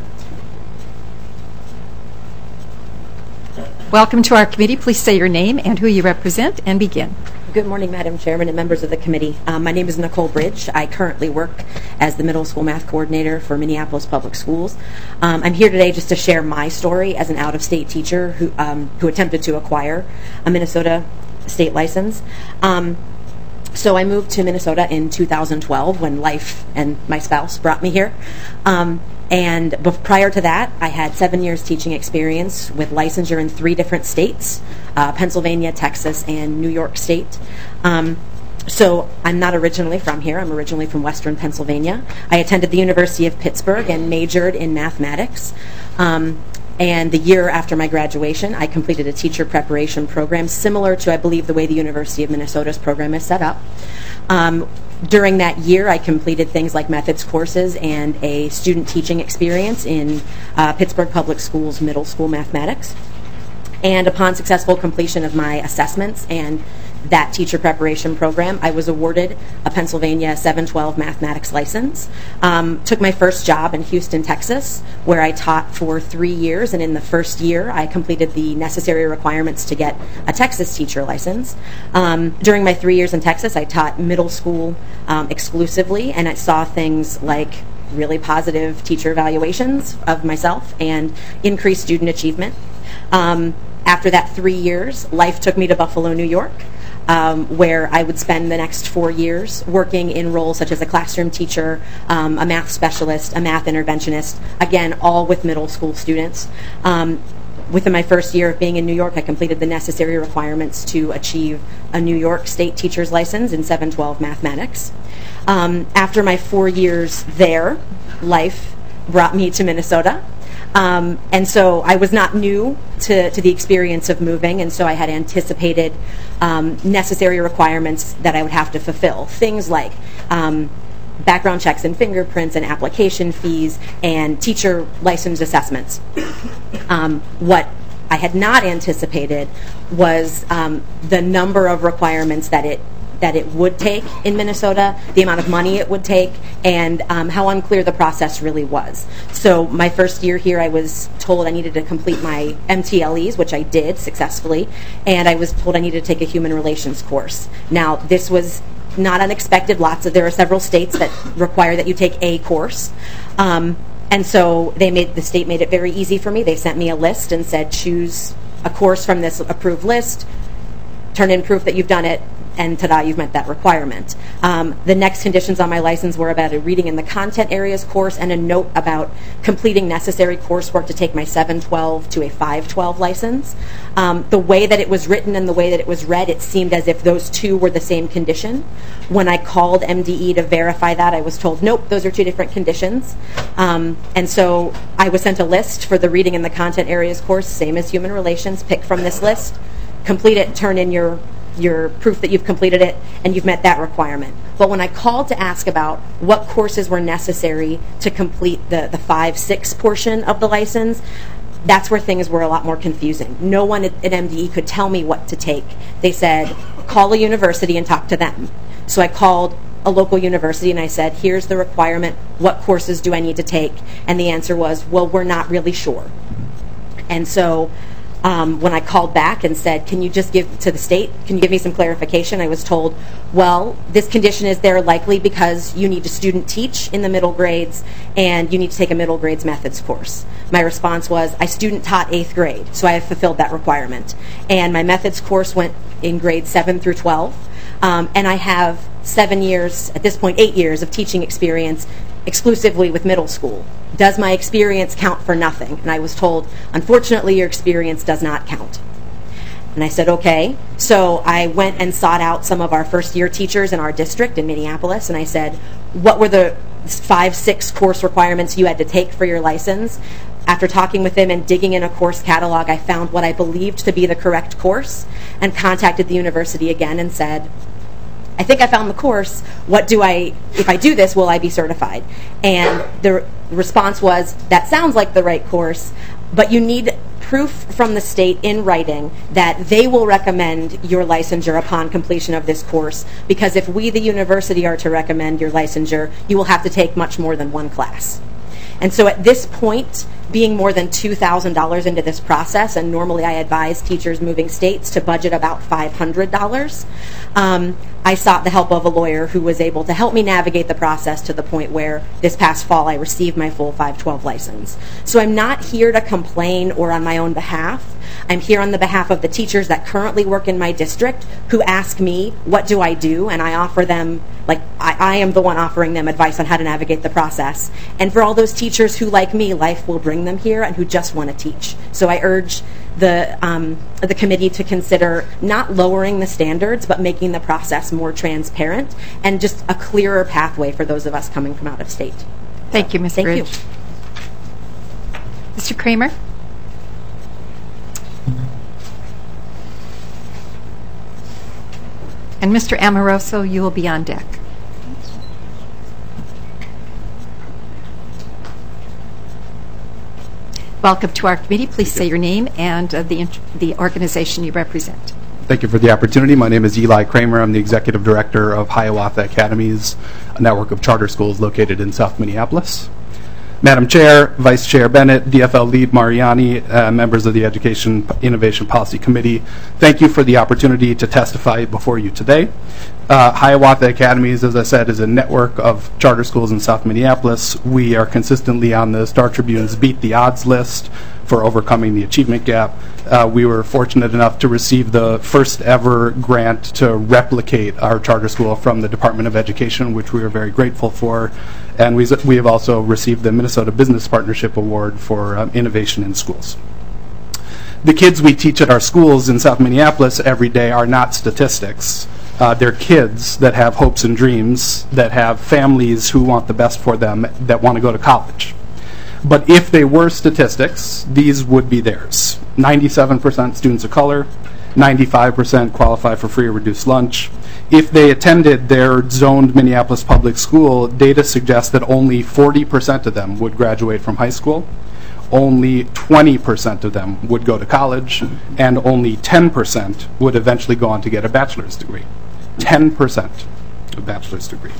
Welcome to our committee. Please say your name and who you represent and begin.
Good morning, Madam Chairman and members of the committee. Um, my name is Nicole Bridge. I currently work as the middle school math coordinator for Minneapolis Public Schools. Um, I'm here today just to share my story as an out-of-state teacher who, um, who attempted to acquire a Minnesota state license. Um, So I moved to Minnesota in two thousand twelve when life and my spouse brought me here. Um, and bef- prior to that, I had seven years teaching experience with licensure in three different states, uh, Pennsylvania, Texas, and New York State. Um, so I'm not originally from here. I'm originally from Western Pennsylvania. I attended the University of Pittsburgh and majored in mathematics. Um, And the year after my graduation, I completed a teacher preparation program similar to, I believe, the way the University of Minnesota's program is set up. Um, during that year, I completed things like methods courses and a student teaching experience in uh, Pittsburgh Public Schools middle school mathematics. And upon successful completion of my assessments and that teacher preparation program, I was awarded a Pennsylvania seven twelve mathematics license. Um, took my first job in Houston, Texas, where I taught for three years, and in the first year, I completed the necessary requirements to get a Texas teacher license. Um, during my three years in Texas, I taught middle school um, exclusively, and I saw things like really positive teacher evaluations of myself and increased student achievement. Um, after that three years, life took me to Buffalo, New York, Um, where I would spend the next four years working in roles such as a classroom teacher, um, a math specialist, a math interventionist, again, all with middle school students. Um, within my first year of being in New York, I completed the necessary requirements to achieve a New York State teacher's license in seven twelve mathematics. Um, after my four years there, life brought me to Minnesota. Um, and so I was not new to, to the experience of moving, and so I had anticipated um, necessary requirements that I would have to fulfill. Things like um, background checks and fingerprints and application fees and teacher license assessments. Um, what I had not anticipated was um, the number of requirements that it that it would take in Minnesota, the amount of money it would take, and um, how unclear the process really was. So my first year here, I was told I needed to complete my M T L Es, which I did successfully, and I was told I needed to take a human relations course. Now, this was not unexpected. Lots of there are several states that require that you take a course. Um, and so they made the state made it very easy for me. They sent me a list and said, choose a course from this approved list, turn in proof that you've done it, and ta-da, you've met that requirement. Um, the next conditions on my license were about a reading in the content areas course and a note about completing necessary coursework to take my seven twelve to a five twelve license. Um, the way that it was written and the way that it was read, it seemed as if those two were the same condition. When I called M D E to verify that, I was told, nope, those are two different conditions. Um, and so I was sent a list for the reading in the content areas course, same as human relations. Pick from this list, complete it, turn in your your proof that you've completed it, and you've met that requirement. But when I called to ask about what courses were necessary to complete the, the five six portion of the license, that's where things were a lot more confusing. No one at, at M D E could tell me what to take. They said, call a university and talk to them. So I called a local university and I said, here's the requirement, what courses do I need to take? And the answer was, well, we're not really sure. And so Um, when I called back and said, can you just give to the state, can you give me some clarification? I was told, well, this condition is there likely because you need to student teach in the middle grades and you need to take a middle grades methods course. My response was, I student taught eighth grade, so I have fulfilled that requirement. And my methods course went in grades seven through twelve. Um, and I have seven years, at this point eight years, of teaching experience exclusively with middle school. Does my experience count for nothing? And I was told, unfortunately, your experience does not count. And I said, okay. So I went and sought out some of our first-year teachers in our district in Minneapolis, and I said, what were the five, six course requirements you had to take for your license? After talking with them and digging in a course catalog, I found what I believed to be the correct course and contacted the university again and said, I think I found the course. What do I, if I do this, will I be certified? And the response was, that sounds like the right course, but you need proof from the state in writing that they will recommend your licensure upon completion of this course, because if we, the university, are to recommend your licensure, you will have to take much more than one class. And so at this point, being more than two thousand dollars into this process, and normally I advise teachers moving states to budget about five hundred dollars, um, I sought the help of a lawyer who was able to help me navigate the process to the point where this past fall I received my full five twelve license. So I'm not here to complain or on my own behalf. I'm here on the behalf of the teachers that currently work in my district who ask me, what do I do? And I offer them, like, I, I am the one offering them advice on how to navigate the process. And for all those teachers who, like me, life will bring them here and who just want to teach. So I urge the um, the committee to consider not lowering the standards, but making the process more transparent and just a clearer pathway for those of us coming from out of state.
Thank you, Miz
Thank
Bridge.
you.
Mister Kramer? And Mister Amoroso, you will be on deck. Welcome to our committee. Please say your name and uh, the the organization you represent.
Thank you for the opportunity. My name is Eli Kramer. I'm the Executive Director of Hiawatha Academies, a network of charter schools located in South Minneapolis. Madam Chair, Vice Chair Bennett, D F L Lead Mariani, uh, members of the Education Innovation Policy Committee, thank you for the opportunity to testify before you today. Uh, Hiawatha Academies, as I said, is a network of charter schools in South Minneapolis. We are consistently on the Star Tribune's Beat the Odds list for overcoming the achievement gap. Uh, we were fortunate enough to receive the first ever grant to replicate our charter school from the Department of Education, which we are very grateful for. And we, we have also received the Minnesota Business Partnership Award for um, innovation in schools. The kids we teach at our schools in South Minneapolis every day are not statistics. Uh, they're kids that have hopes and dreams, that have families who want the best for them, that want to go to college. But if they were statistics, these would be theirs. ninety-seven percent students of color, ninety-five percent qualify for free or reduced lunch. If they attended their zoned Minneapolis public school, data suggests that only forty percent of them would graduate from high school, only twenty percent of them would go to college, and only ten percent would eventually go on to get a bachelor's degree. ten percent a bachelor's degree.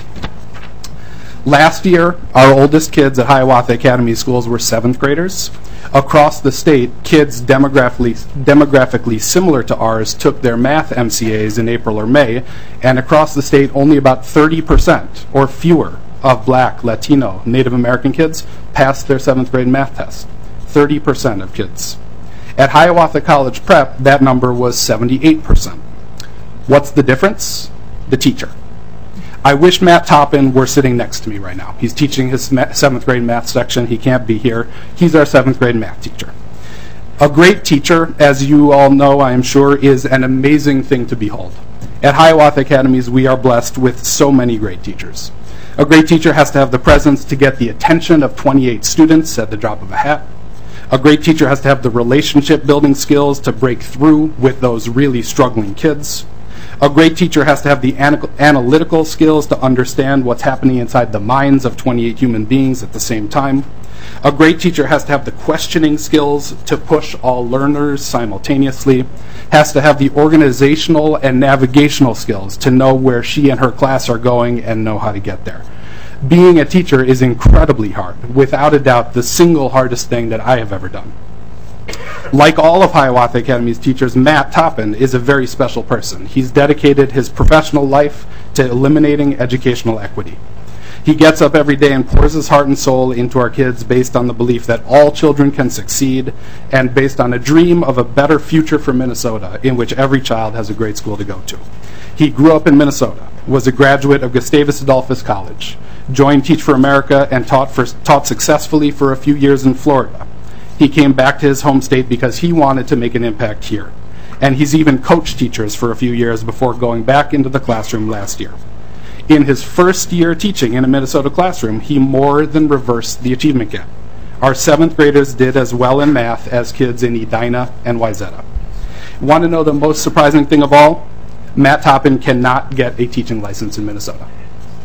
Last year, our oldest kids at Hiawatha Academy schools were seventh graders. Across the state, kids demographically, demographically similar to ours took their math M C As in April or May, and across the state, only about thirty percent or fewer of Black, Latino, Native American kids passed their seventh grade math test. thirty percent of kids. At Hiawatha College Prep, that number was seventy-eight percent. What's the difference? The teacher. I wish Matt Toppin were sitting next to me right now. He's teaching his seventh grade math section. He can't be here. He's our seventh grade math teacher. A great teacher, as you all know, I am sure, is an amazing thing to behold. At Hiawatha Academies, we are blessed with so many great teachers. A great teacher has to have the presence to get the attention of twenty-eight students at the drop of a hat. A great teacher has to have the relationship building skills to break through with those really struggling kids. A great teacher has to have the ana- analytical skills to understand what's happening inside the minds of twenty-eight human beings at the same time. A great teacher has to have the questioning skills to push all learners simultaneously, has to have the organizational and navigational skills to know where she and her class are going and know how to get there. Being a teacher is incredibly hard, without a doubt the single hardest thing that I have ever done. Like all of Hiawatha Academy's teachers, Matt Toppin is a very special person. He's dedicated his professional life to eliminating educational equity. He gets up every day and pours his heart and soul into our kids based on the belief that all children can succeed and based on a dream of a better future for Minnesota in which every child has a great school to go to. He grew up in Minnesota, was a graduate of Gustavus Adolphus College, joined Teach for America, and taught, for, taught successfully for a few years in Florida. He came back to his home state because he wanted to make an impact here. And he's even coached teachers for a few years before going back into the classroom last year. In his first year teaching in a Minnesota classroom, he more than reversed the achievement gap. Our seventh graders did as well in math as kids in Edina and Wayzata. Want to know the most surprising thing of all? Matt Toppin cannot get a teaching license in Minnesota.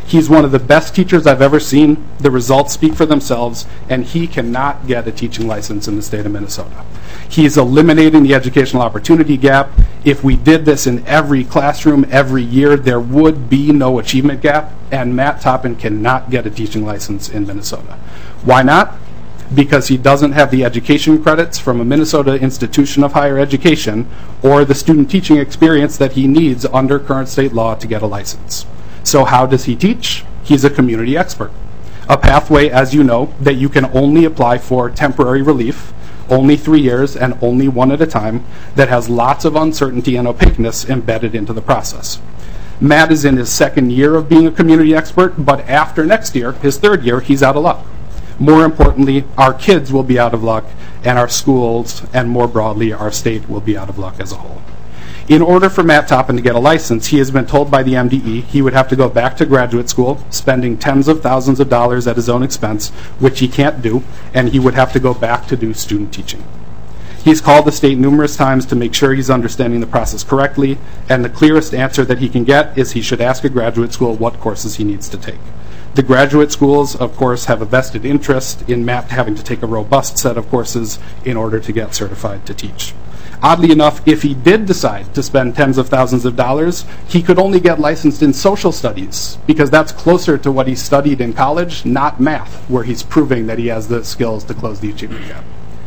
He's one of the best teachers I've ever seen. The results speak for themselves, and he cannot get a teaching license in the state of Minnesota. He's eliminating the educational opportunity gap. If we did this in every classroom every year, there would be no achievement gap, and Matt Toppin cannot get a teaching license in Minnesota. Why not? Because he doesn't have the education credits from a Minnesota institution of higher education or the student teaching experience that he needs under current state law to get a license. So how does he teach? He's a community expert. A pathway, as you know, that you can only apply for temporary relief, only three years and only one at a time, that has lots of uncertainty and opaqueness embedded into the process. Matt is in his second year of being a community expert, but after next year, his third year, he's out of luck. More importantly, our kids will be out of luck, and our schools, and more broadly, our state will be out of luck as a whole. In order for Matt Toppin to get a license, he has been told by the M D E he would have to go back to graduate school, spending tens of thousands of dollars at his own expense, which he can't do, and he would have to go back to do student teaching. He's called the state numerous times to make sure he's understanding the process correctly, and the clearest answer that he can get is he should ask a graduate school what courses he needs to take. The graduate schools, of course, have a vested interest in Matt having to take a robust set of courses in order to get certified to teach. Oddly enough, if he did decide to spend tens of thousands of dollars, he could only get licensed in social studies, because that's closer to what he studied in college, not math, where he's proving that he has the skills to close the achievement gap.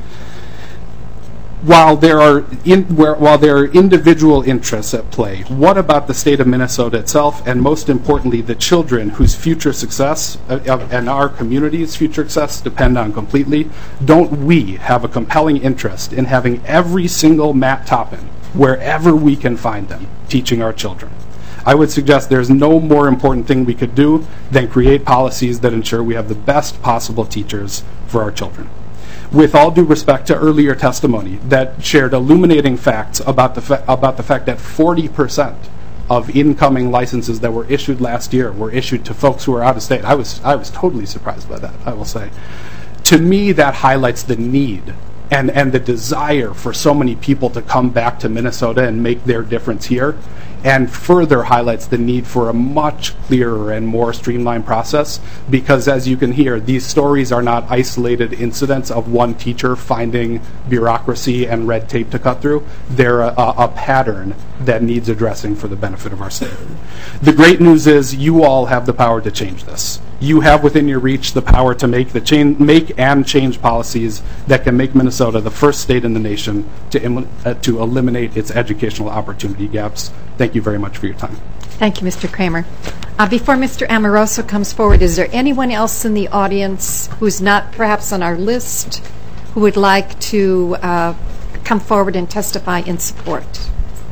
While there are in, where, while there are individual interests at play, what about the state of Minnesota itself, and most importantly, the children whose future success uh, and our community's future success depend on completely? Don't we have a compelling interest in having every single Matt Toppin, wherever we can find them, teaching our children? I would suggest there's no more important thing we could do than create policies that ensure we have the best possible teachers for our children. With all due respect to earlier testimony that shared illuminating facts about the fa- about the fact that forty percent of incoming licenses that were issued last year were issued to folks who are out of state, I was I was totally surprised by that, I will say. To me, that highlights the need and, and the desire for so many people to come back to Minnesota and make their difference here, and further highlights the need for a much clearer and more streamlined process, because as you can hear, these stories are not isolated incidents of one teacher finding bureaucracy and red tape to cut through. They're a, a pattern that needs addressing for the benefit of our state. The great news is you all have the power to change this. You have within your reach the power to make the change, make and change policies that can make Minnesota the first state in the nation to, im- uh, to eliminate its educational opportunity gaps. Thank you very much for your time.
Thank you, Mister Kramer. Uh, before Mister Amoroso comes forward, is there anyone else in the audience who's not perhaps on our list who would like to uh, come forward and testify in support?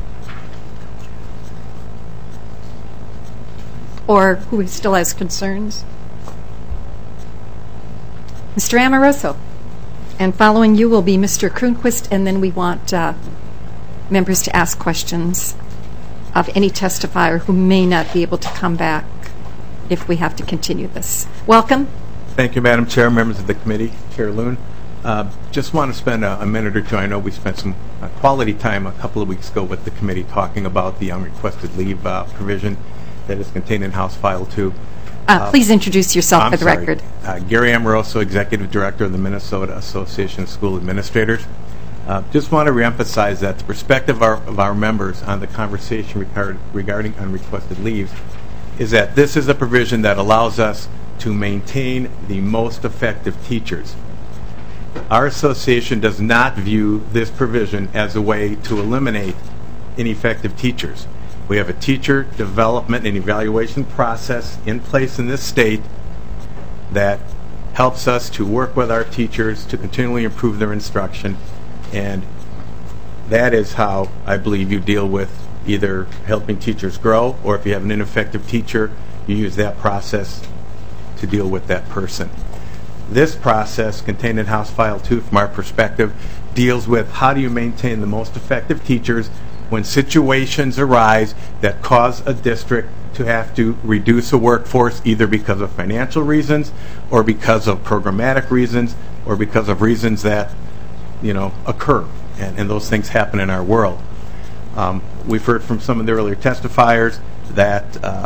Or who still has concerns? Mister Amoroso. And following you will be Mister Kronquist, and then we want uh, members to ask questions of any testifier who may not be able to come back if we have to continue this. Welcome.
Thank you, Madam Chair, members of the committee, Chair Loon. Uh, just want to spend a, a minute or two. I know we spent some uh, quality time a couple of weeks ago with the committee talking about the unrequested leave uh, provision that is contained in House File two.
Uh, please introduce yourself
I'm
for the
sorry.
record.
Uh, Gary Amoroso, Executive Director of the Minnesota Association of School Administrators. Uh, just want to reemphasize that the perspective of our, of our members on the conversation regard, regarding unrequested leaves is that this is a provision that allows us to maintain the most effective teachers. Our association does not view this provision as a way to eliminate ineffective teachers. We have a teacher development and evaluation process in place in this state that helps us to work with our teachers to continually improve their instruction, and that is how I believe you deal with either helping teachers grow, or if you have an ineffective teacher, you use that process to deal with that person. This process, contained in House File two from our perspective, deals with how do you maintain the most effective teachers when situations arise that cause a district to have to reduce a workforce, either because of financial reasons or because of programmatic reasons or because of reasons that, you know, occur. And, and those things happen in our world. Um, we've heard from some of the earlier testifiers that uh,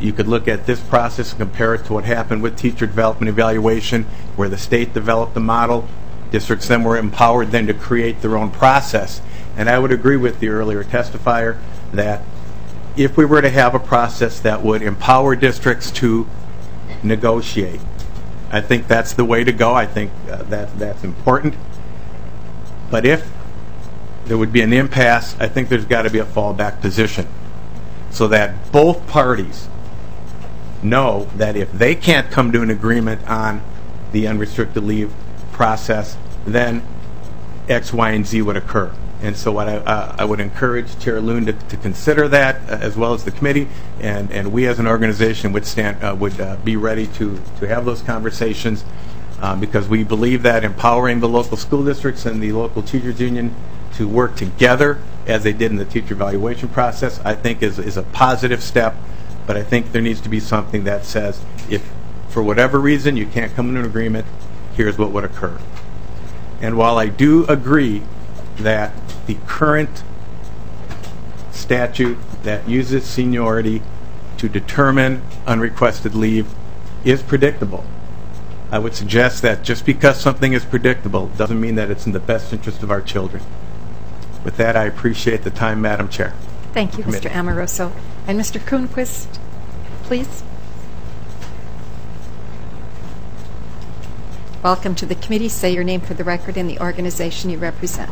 You could look at this process and compare it to what happened with teacher development evaluation, where the state developed the model. Districts then were empowered then to create their own process. And I would agree with the earlier testifier that if we were to have a process that would empower districts to negotiate, I think that's the way to go. I think uh, that that's important. But if there would be an impasse, I think there's got to be a fallback position so that both parties know that if they can't come to an agreement on the unrestricted leave process, then X, Y, and Z would occur. And so what I, uh, I would encourage Chair Loon to, to consider that, uh, as well as the committee, and, and we as an organization would stand uh, would uh, be ready to, to have those conversations, uh, because we believe that empowering the local school districts and the local teachers union to work together as they did in the teacher evaluation process, I think is, is a positive step. But I think there needs to be something that says, if for whatever reason you can't come to an agreement, here's what would occur. And while I do agree that the current statute that uses seniority to determine unrequested leave is predictable, I would suggest that just because something is predictable doesn't mean that it's in the best interest of our children. With that, I appreciate the time, Madam Chair.
Thank you,
Committee.
Mister Amoroso. And Mister Kuhnquist, please. Welcome to the committee. Say your name for the record and the organization you represent.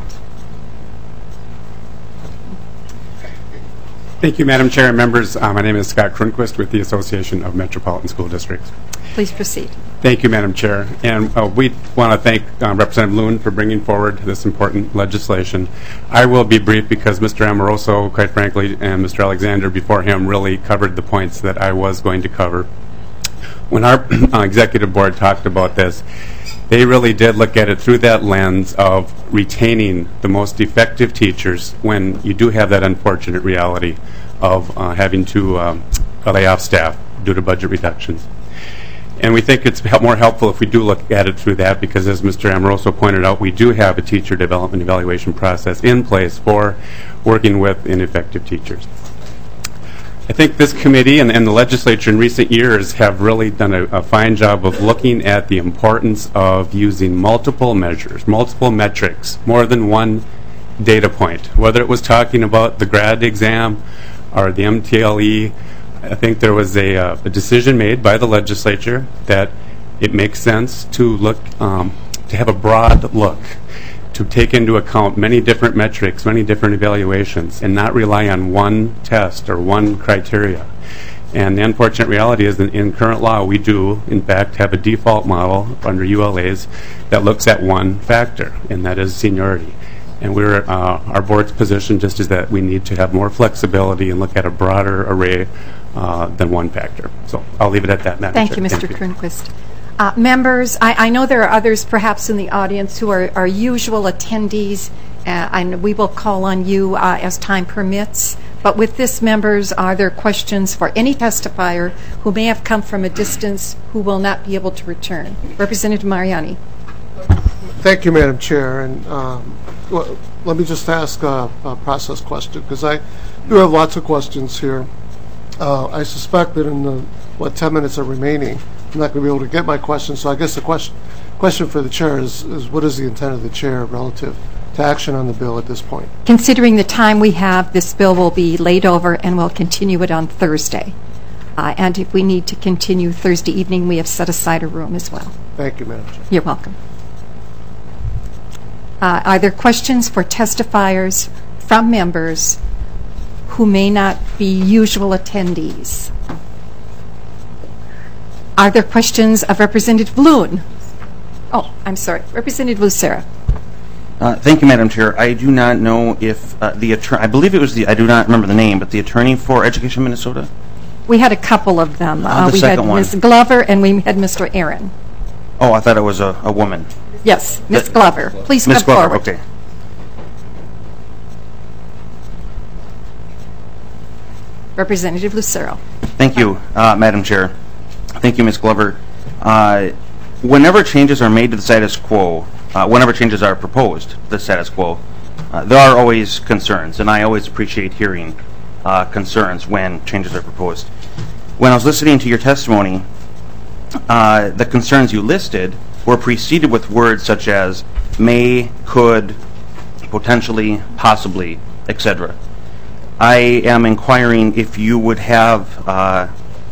Thank you, Madam Chair and members. Uh, my name is Scott Kuhnquist with the Association of Metropolitan School Districts.
Please proceed.
Thank you, Madam Chair. And uh, we want to thank um, Representative Loon for bringing forward this important legislation. I will be brief because Mister Amoroso, quite frankly, and Mister Alexander before him really covered the points that I was going to cover. When our uh, executive board talked about this, they really did look at it through that lens of retaining the most effective teachers when you do have that unfortunate reality of uh, having to um, lay off staff due to budget reductions. And we think it's help more helpful if we do look at it through that, because as Mister Amoroso pointed out, we do have a teacher development evaluation process in place for working with ineffective teachers. I think this committee and, and the legislature in recent years have really done a, a fine job of looking at the importance of using multiple measures, multiple metrics, more than one data point. Whether it was talking about the grad exam or the M T L E, I think there was a, uh, a decision made by the legislature that it makes sense to look, um, to have a broad look, to take into account many different metrics, many different evaluations, and not rely on one test or one criteria. And the unfortunate reality is that in current law, we do, in fact, have a default model under U L As that looks at one factor, and that is seniority. And we're, uh, our board's position just is that we need to have more flexibility and look at a broader array uh, than one factor. So I'll leave it at that, Madam
Thank
Chair.
you, Mister
Thank you.
Kuhnquist. Uh, members, I, I know there are others perhaps in the audience who are, are usual attendees, uh, and we will call on you uh, as time permits. But with this, members, are there questions for any testifier who may have come from a distance who will not be able to return? Representative Mariani.
Thank you, Madam Chair. And um, well, let me just ask a, a process question, because I do have lots of questions here. Uh, I suspect that in the, what, ten minutes are remaining, I'm not going to be able to get my questions. So I guess the question question for the chair is, is what is the intent of the chair relative to action on the bill at this point?
Considering the time we have, this bill will be laid over and we'll continue it on Thursday. Uh, and if we need to continue Thursday evening, we have set aside a room as well.
Thank you, Madam Chair.
You're welcome. Uh, are there questions for testifiers from members who may not be usual attendees? Are there questions of Representative Loon? Oh, I'm sorry. Representative Lucera.
Uh, thank you, Madam Chair. I do not know if uh, the attorney, I believe it was the, I do not remember the name, but the attorney for Education Minnesota?
We had a couple of them.
Uh,
uh,
the
we
second
had
one.
Miz Glover and we had Mister Aaron.
Oh, I thought it was a, a woman.
Yes, Miz
The-
Glover. Please
Miz
come
Glover,
forward.
okay.
Representative Lucero.
Thank you, uh, Madam Chair. Thank you, Miz Glover. Uh, whenever changes are made to the status quo, uh, whenever changes are proposed to the status quo, uh, there are always concerns, and I always appreciate hearing uh, concerns when changes are proposed. when I was listening to your testimony, uh, the concerns you listed were preceded with words such as may, could, potentially, possibly, et cetera. I am inquiring if you would have, uh,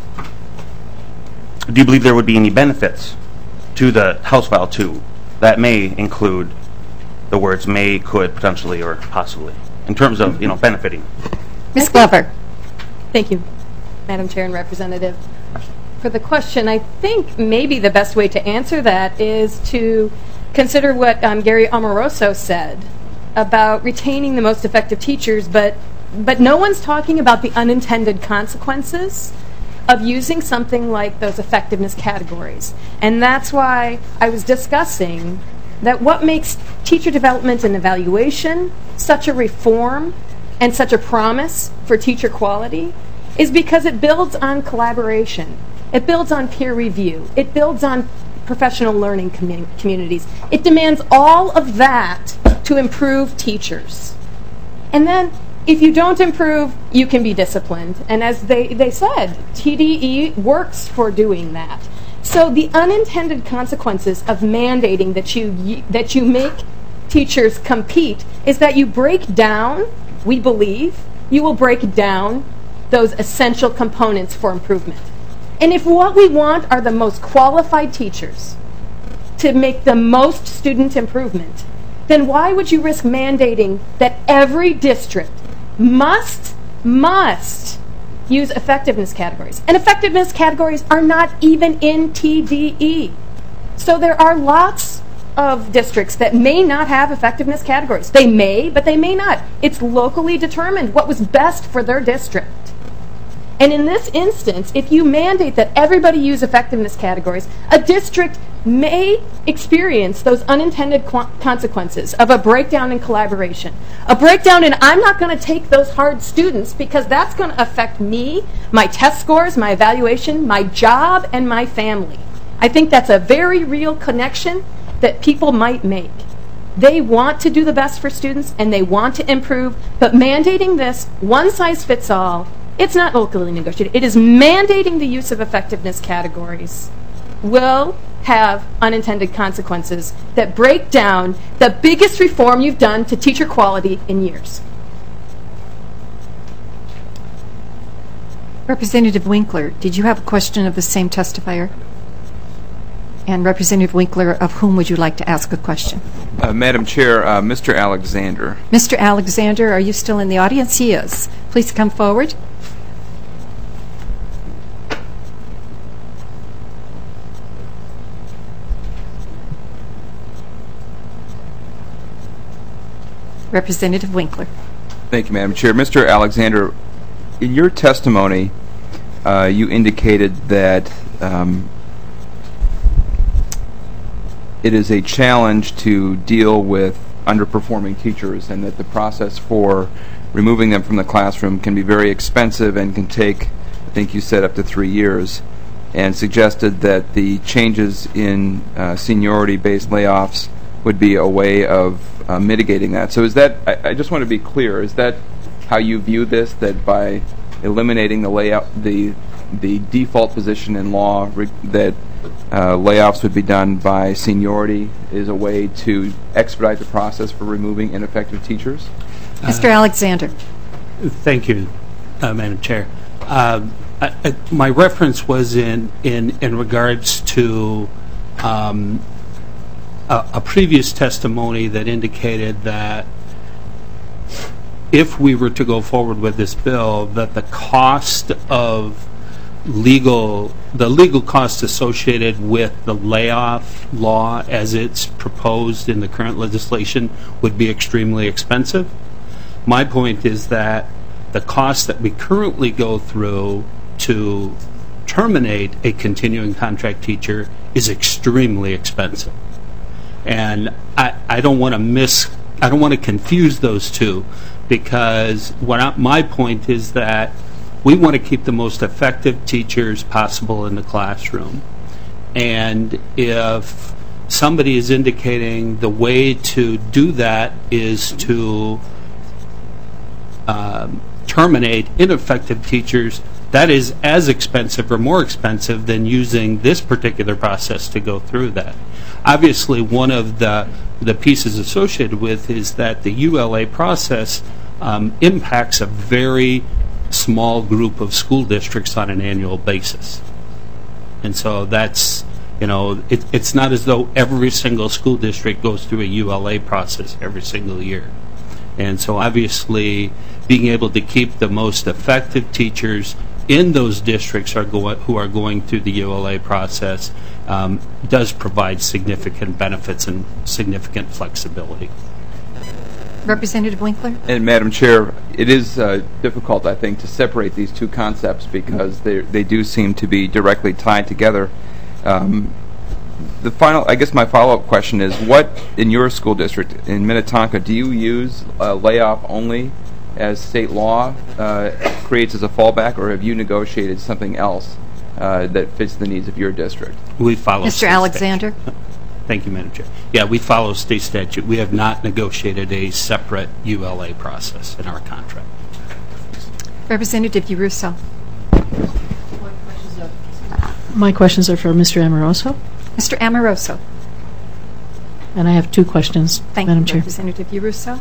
do you believe there would be any benefits to the House File two that may include the words may, could, potentially, or possibly, in terms of, you know, benefiting?
Miz Glover.
Thank you, Madam Chair and Representative. For the question, I think maybe the best way to answer that is to consider what um, Gary Amoroso said about retaining the most effective teachers, but but no one's talking about the unintended consequences of using something like those effectiveness categories. And that's why I was discussing that what makes teacher development and evaluation such a reform and such a promise for teacher quality is because it builds on collaboration. It builds on peer review. It builds on professional learning commun- communities. It demands all of that to improve teachers. And then if you don't improve, you can be disciplined. And as they, they said, T D E works for doing that. So the unintended consequences of mandating that you that you make teachers compete is that you break down, we believe, you will break down those essential components for improvement. And if what we want are the most qualified teachers to make the most student improvement, then why would you risk mandating that every district must, must use effectiveness categories? And effectiveness categories are not even in T D E. So there are lots of districts that may not have effectiveness categories. They may, but they may not. It's locally determined what was best for their district. And in this instance, if you mandate that everybody use effectiveness categories, a district may experience those unintended qu- consequences of a breakdown in collaboration. A breakdown in I'm not going to take those hard students because that's going to affect me, my test scores, my evaluation, my job, and my family. I think that's a very real connection that people might make. They want to do the best for students and they want to improve, but mandating this one size fits all, it's not locally negotiated. It is mandating the use of effectiveness categories will have unintended consequences that break down the biggest reform you've done to teacher quality in years.
Representative Winkler, did you have a question of the same testifier? And Representative Winkler, of whom would you like to ask a question?
Uh, Madam Chair, uh, Mister Alexander.
Mister Alexander, are you still in the audience? He is. Please come forward. Representative Winkler.
Thank you, Madam Chair. Mister Alexander, in your testimony, uh, you indicated that um, it is a challenge to deal with underperforming teachers and that the process for removing them from the classroom can be very expensive and can take, I think you said, up to three years, and suggested that the changes in uh, seniority-based layoffs would be a way of uh, mitigating that. So is that, I, I just want to be clear, is that how you view this, that by eliminating the layout, the the default position in law re- that uh, layoffs would be done by seniority is a way to expedite the process for removing ineffective teachers?
Mister Uh, Alexander.
Thank you, uh, Madam Chair. Uh, I, I, my reference was in, in, in regards to um, a, a previous testimony that indicated that if we were to go forward with this bill, that the cost of legal, the legal costs associated with the layoff law as it's proposed in the current legislation would be extremely expensive. My point is that the cost that we currently go through to terminate a continuing contract teacher is extremely expensive. And I, I don't want to miss, I don't want to confuse those two, because what I, my point is that we want to keep the most effective teachers possible in the classroom. And if somebody is indicating the way to do that is to um, terminate ineffective teachers, that is as expensive or more expensive than using this particular process to go through that. Obviously, one of the, the pieces associated with is that the U L A process um, impacts a very small group of school districts on an annual basis. And so that's, you know, it, it's not as though every single school district goes through a U L A process every single year. And so obviously being able to keep the most effective teachers in those districts are go- who are going through the U L A process um, does provide significant benefits and significant flexibility.
Representative Winkler?
And Madam Chair, it is uh, difficult, I think, to separate these two concepts because they they do seem to be directly tied together. Um, the final, I guess my follow-up question is, what in your school district in Minnetonka do you use uh, layoff only as state law uh, creates as a fallback, or have you negotiated something else uh, that fits the needs of your district?
We follow
Mister Alexander?
Statute. Thank you, Madam Chair. Yeah, we follow state statute. We have not negotiated a separate U L A process in our contract.
Representative Uruso.
My questions are for Mister Amoroso.
Mister Amoroso.
And I have two questions,
Thank
Madam
you,
Chair.
Representative Uruso.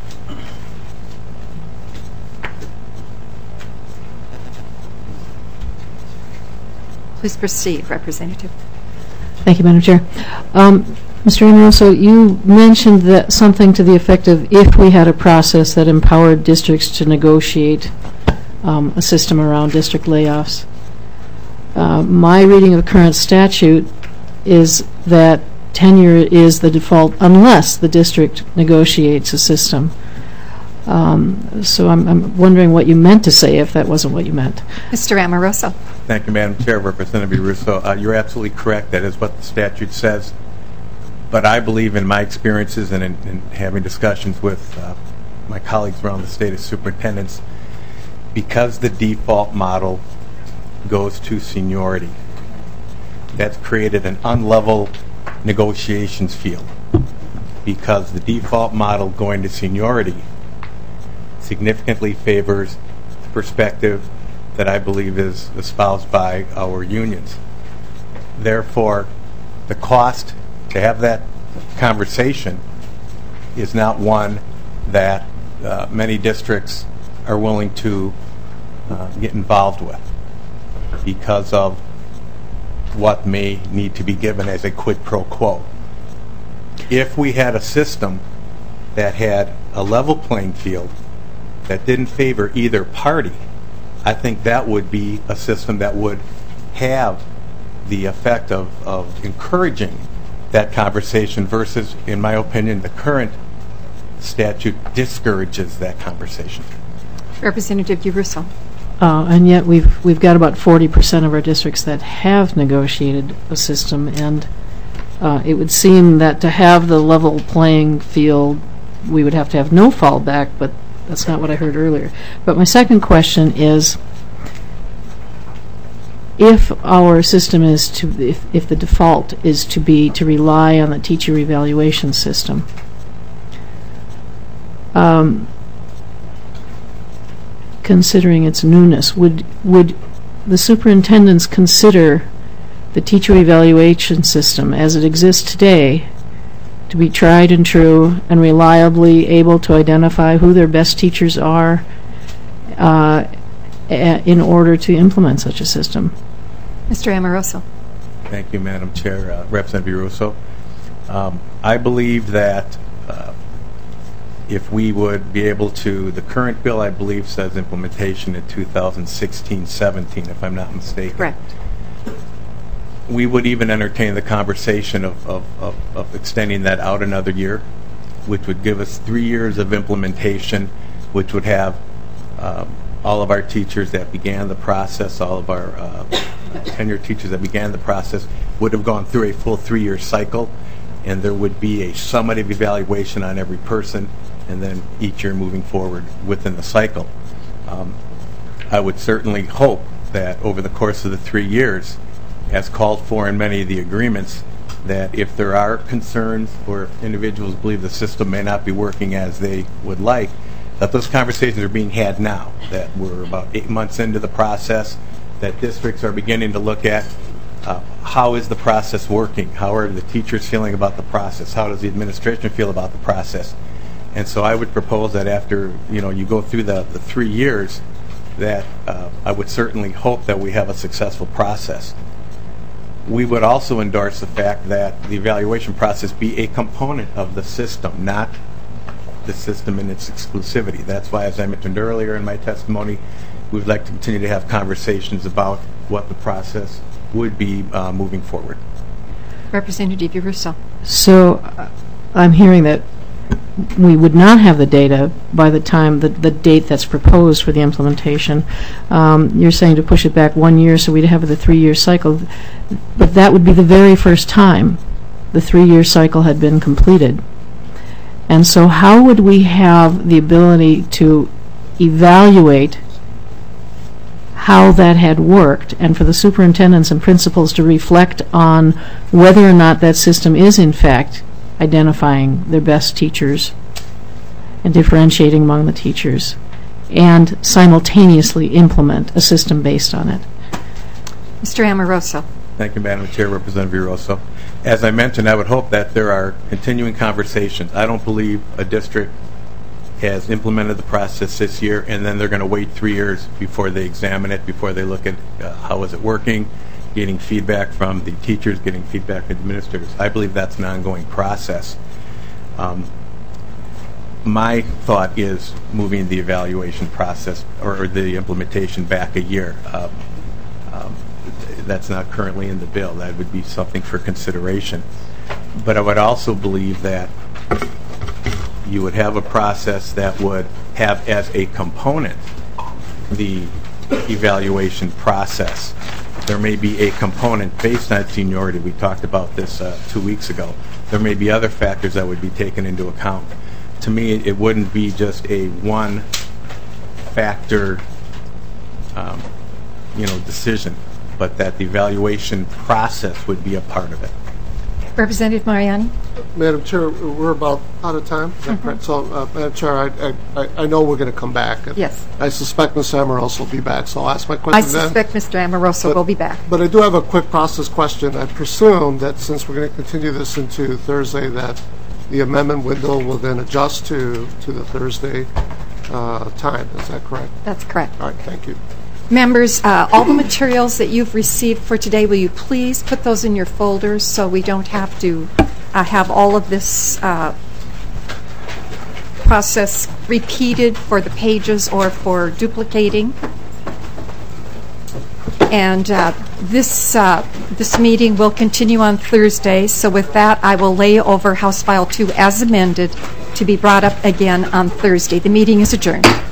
Please proceed, Representative.
Thank you, Madam Chair. Um, Mister Amoroso, you mentioned that something to the effect of if we had a process that empowered districts to negotiate um, a system around district layoffs. Uh, my reading of the current statute is that tenure is the default unless the district negotiates a system. Um, so I'm, I'm wondering what you meant to say if that wasn't what you meant.
Mister Amoroso.
Thank you, Madam Chair. Representative Russo, uh, you're absolutely correct. That is what the statute says. But I believe in my experiences and in, in having discussions with uh, my colleagues around the state as superintendents, because the default model goes to seniority, that's created an unlevel negotiations field, because the default model going to seniority significantly favors the perspective that I believe is espoused by our unions. Therefore, the cost to have that conversation is not one that uh, many districts are willing to uh, get involved with because of what may need to be given as a quid pro quo. If we had a system that had a level playing field that didn't favor either party, I think that would be a system that would have the effect of, of encouraging that conversation versus, in my opinion, the current statute discourages that conversation.
Representative Uruso.
Uh, and yet we've we've got about forty percent of our districts that have negotiated a system, and uh, it would seem that to have the level playing field, we would have to have no fallback, but that's not what I heard earlier. But my second question is, if our system is to, if, if the default is to be to rely on the teacher evaluation system, um, considering its newness, would would the superintendents consider the teacher evaluation system as it exists today to be tried and true and reliably able to identify who their best teachers are uh, a- in order to implement such a system?
Mister Amoroso.
Thank you, Madam Chair. Uh, Representative Russo. Um, I believe that uh, if we would be able to, the current bill, I believe, says implementation in two thousand sixteen seventeen, if I'm not mistaken.
Correct.
We would even entertain the conversation of, of, of, of extending that out another year, which would give us three years of implementation, which would have um, all of our teachers that began the process, all of our uh, tenured teachers that began the process would have gone through a full three-year cycle, and there would be a summative evaluation on every person, and then each year moving forward within the cycle. Um, I would certainly hope that over the course of the three years, as called for in many of the agreements, that if there are concerns or if individuals believe the system may not be working as they would like, that those conversations are being had now, that we're about eight months into the process, that districts are beginning to look at uh, how is the process working, how are the teachers feeling about the process, how does the administration feel about the process. And so I would propose that after you know you go through the, the three years, that uh, I would certainly hope that we have a successful process. We would also endorse the fact that the evaluation process be a component of the system, not the system in its exclusivity. That's why, as I mentioned earlier in my testimony, we would like to continue to have conversations about what the process would be uh, moving forward.
Representative Russo.
So uh, I'm hearing that we would not have the data by the time, the, the date that's proposed for the implementation. Um, you're saying to push it back one year so we'd have the three-year cycle. But that would be the very first time the three-year cycle had been completed. And so how would we have the ability to evaluate how that had worked, and for the superintendents and principals to reflect on whether or not that system is in fact identifying their best teachers and differentiating among the teachers, and simultaneously implement a system based on it?
Mister Amoroso.
Thank you, Madam Chair, Representative Rosso. As I mentioned, I would hope that there are continuing conversations. I don't believe a district has implemented the process this year and then they're going to wait three years before they examine it, before they look at uh, how is it working, getting feedback from the teachers, getting feedback from the administrators. I believe that's an ongoing process. Um, my thought is moving the evaluation process or, or the implementation back a year. Uh, um, that's not currently in the bill. That would be something for consideration. But I would also believe that you would have a process that would have as a component the evaluation process. There may be a component based on seniority. We talked about this uh, two weeks ago. There may be other factors that would be taken into account. To me, it wouldn't be just a one factor um, you know, decision, but that the evaluation process would be a part of it.
Representative Mariani.
Madam Chair, we're about out of time. Is that
Mm-hmm.
correct? So, uh, Madam Chair, I, I, I know we're going to come back.
Yes.
I suspect Miz Amoroso will be back, so I'll ask my question
I
then.
suspect Mister Amoroso
But-
will be back.
But I do have a quick process question. I presume that since we're going to continue this into Thursday, that the amendment window will then adjust to, to the Thursday uh, time. Is that correct?
That's correct.
All right, thank you.
Members, uh, all the materials that you've received for today, will you please put those in your folders so we don't have to uh, have all of this uh, process repeated for the pages or for duplicating. And uh, this uh, this meeting will continue on Thursday. So with that, I will lay over House File two as amended to be brought up again on Thursday. The meeting is adjourned.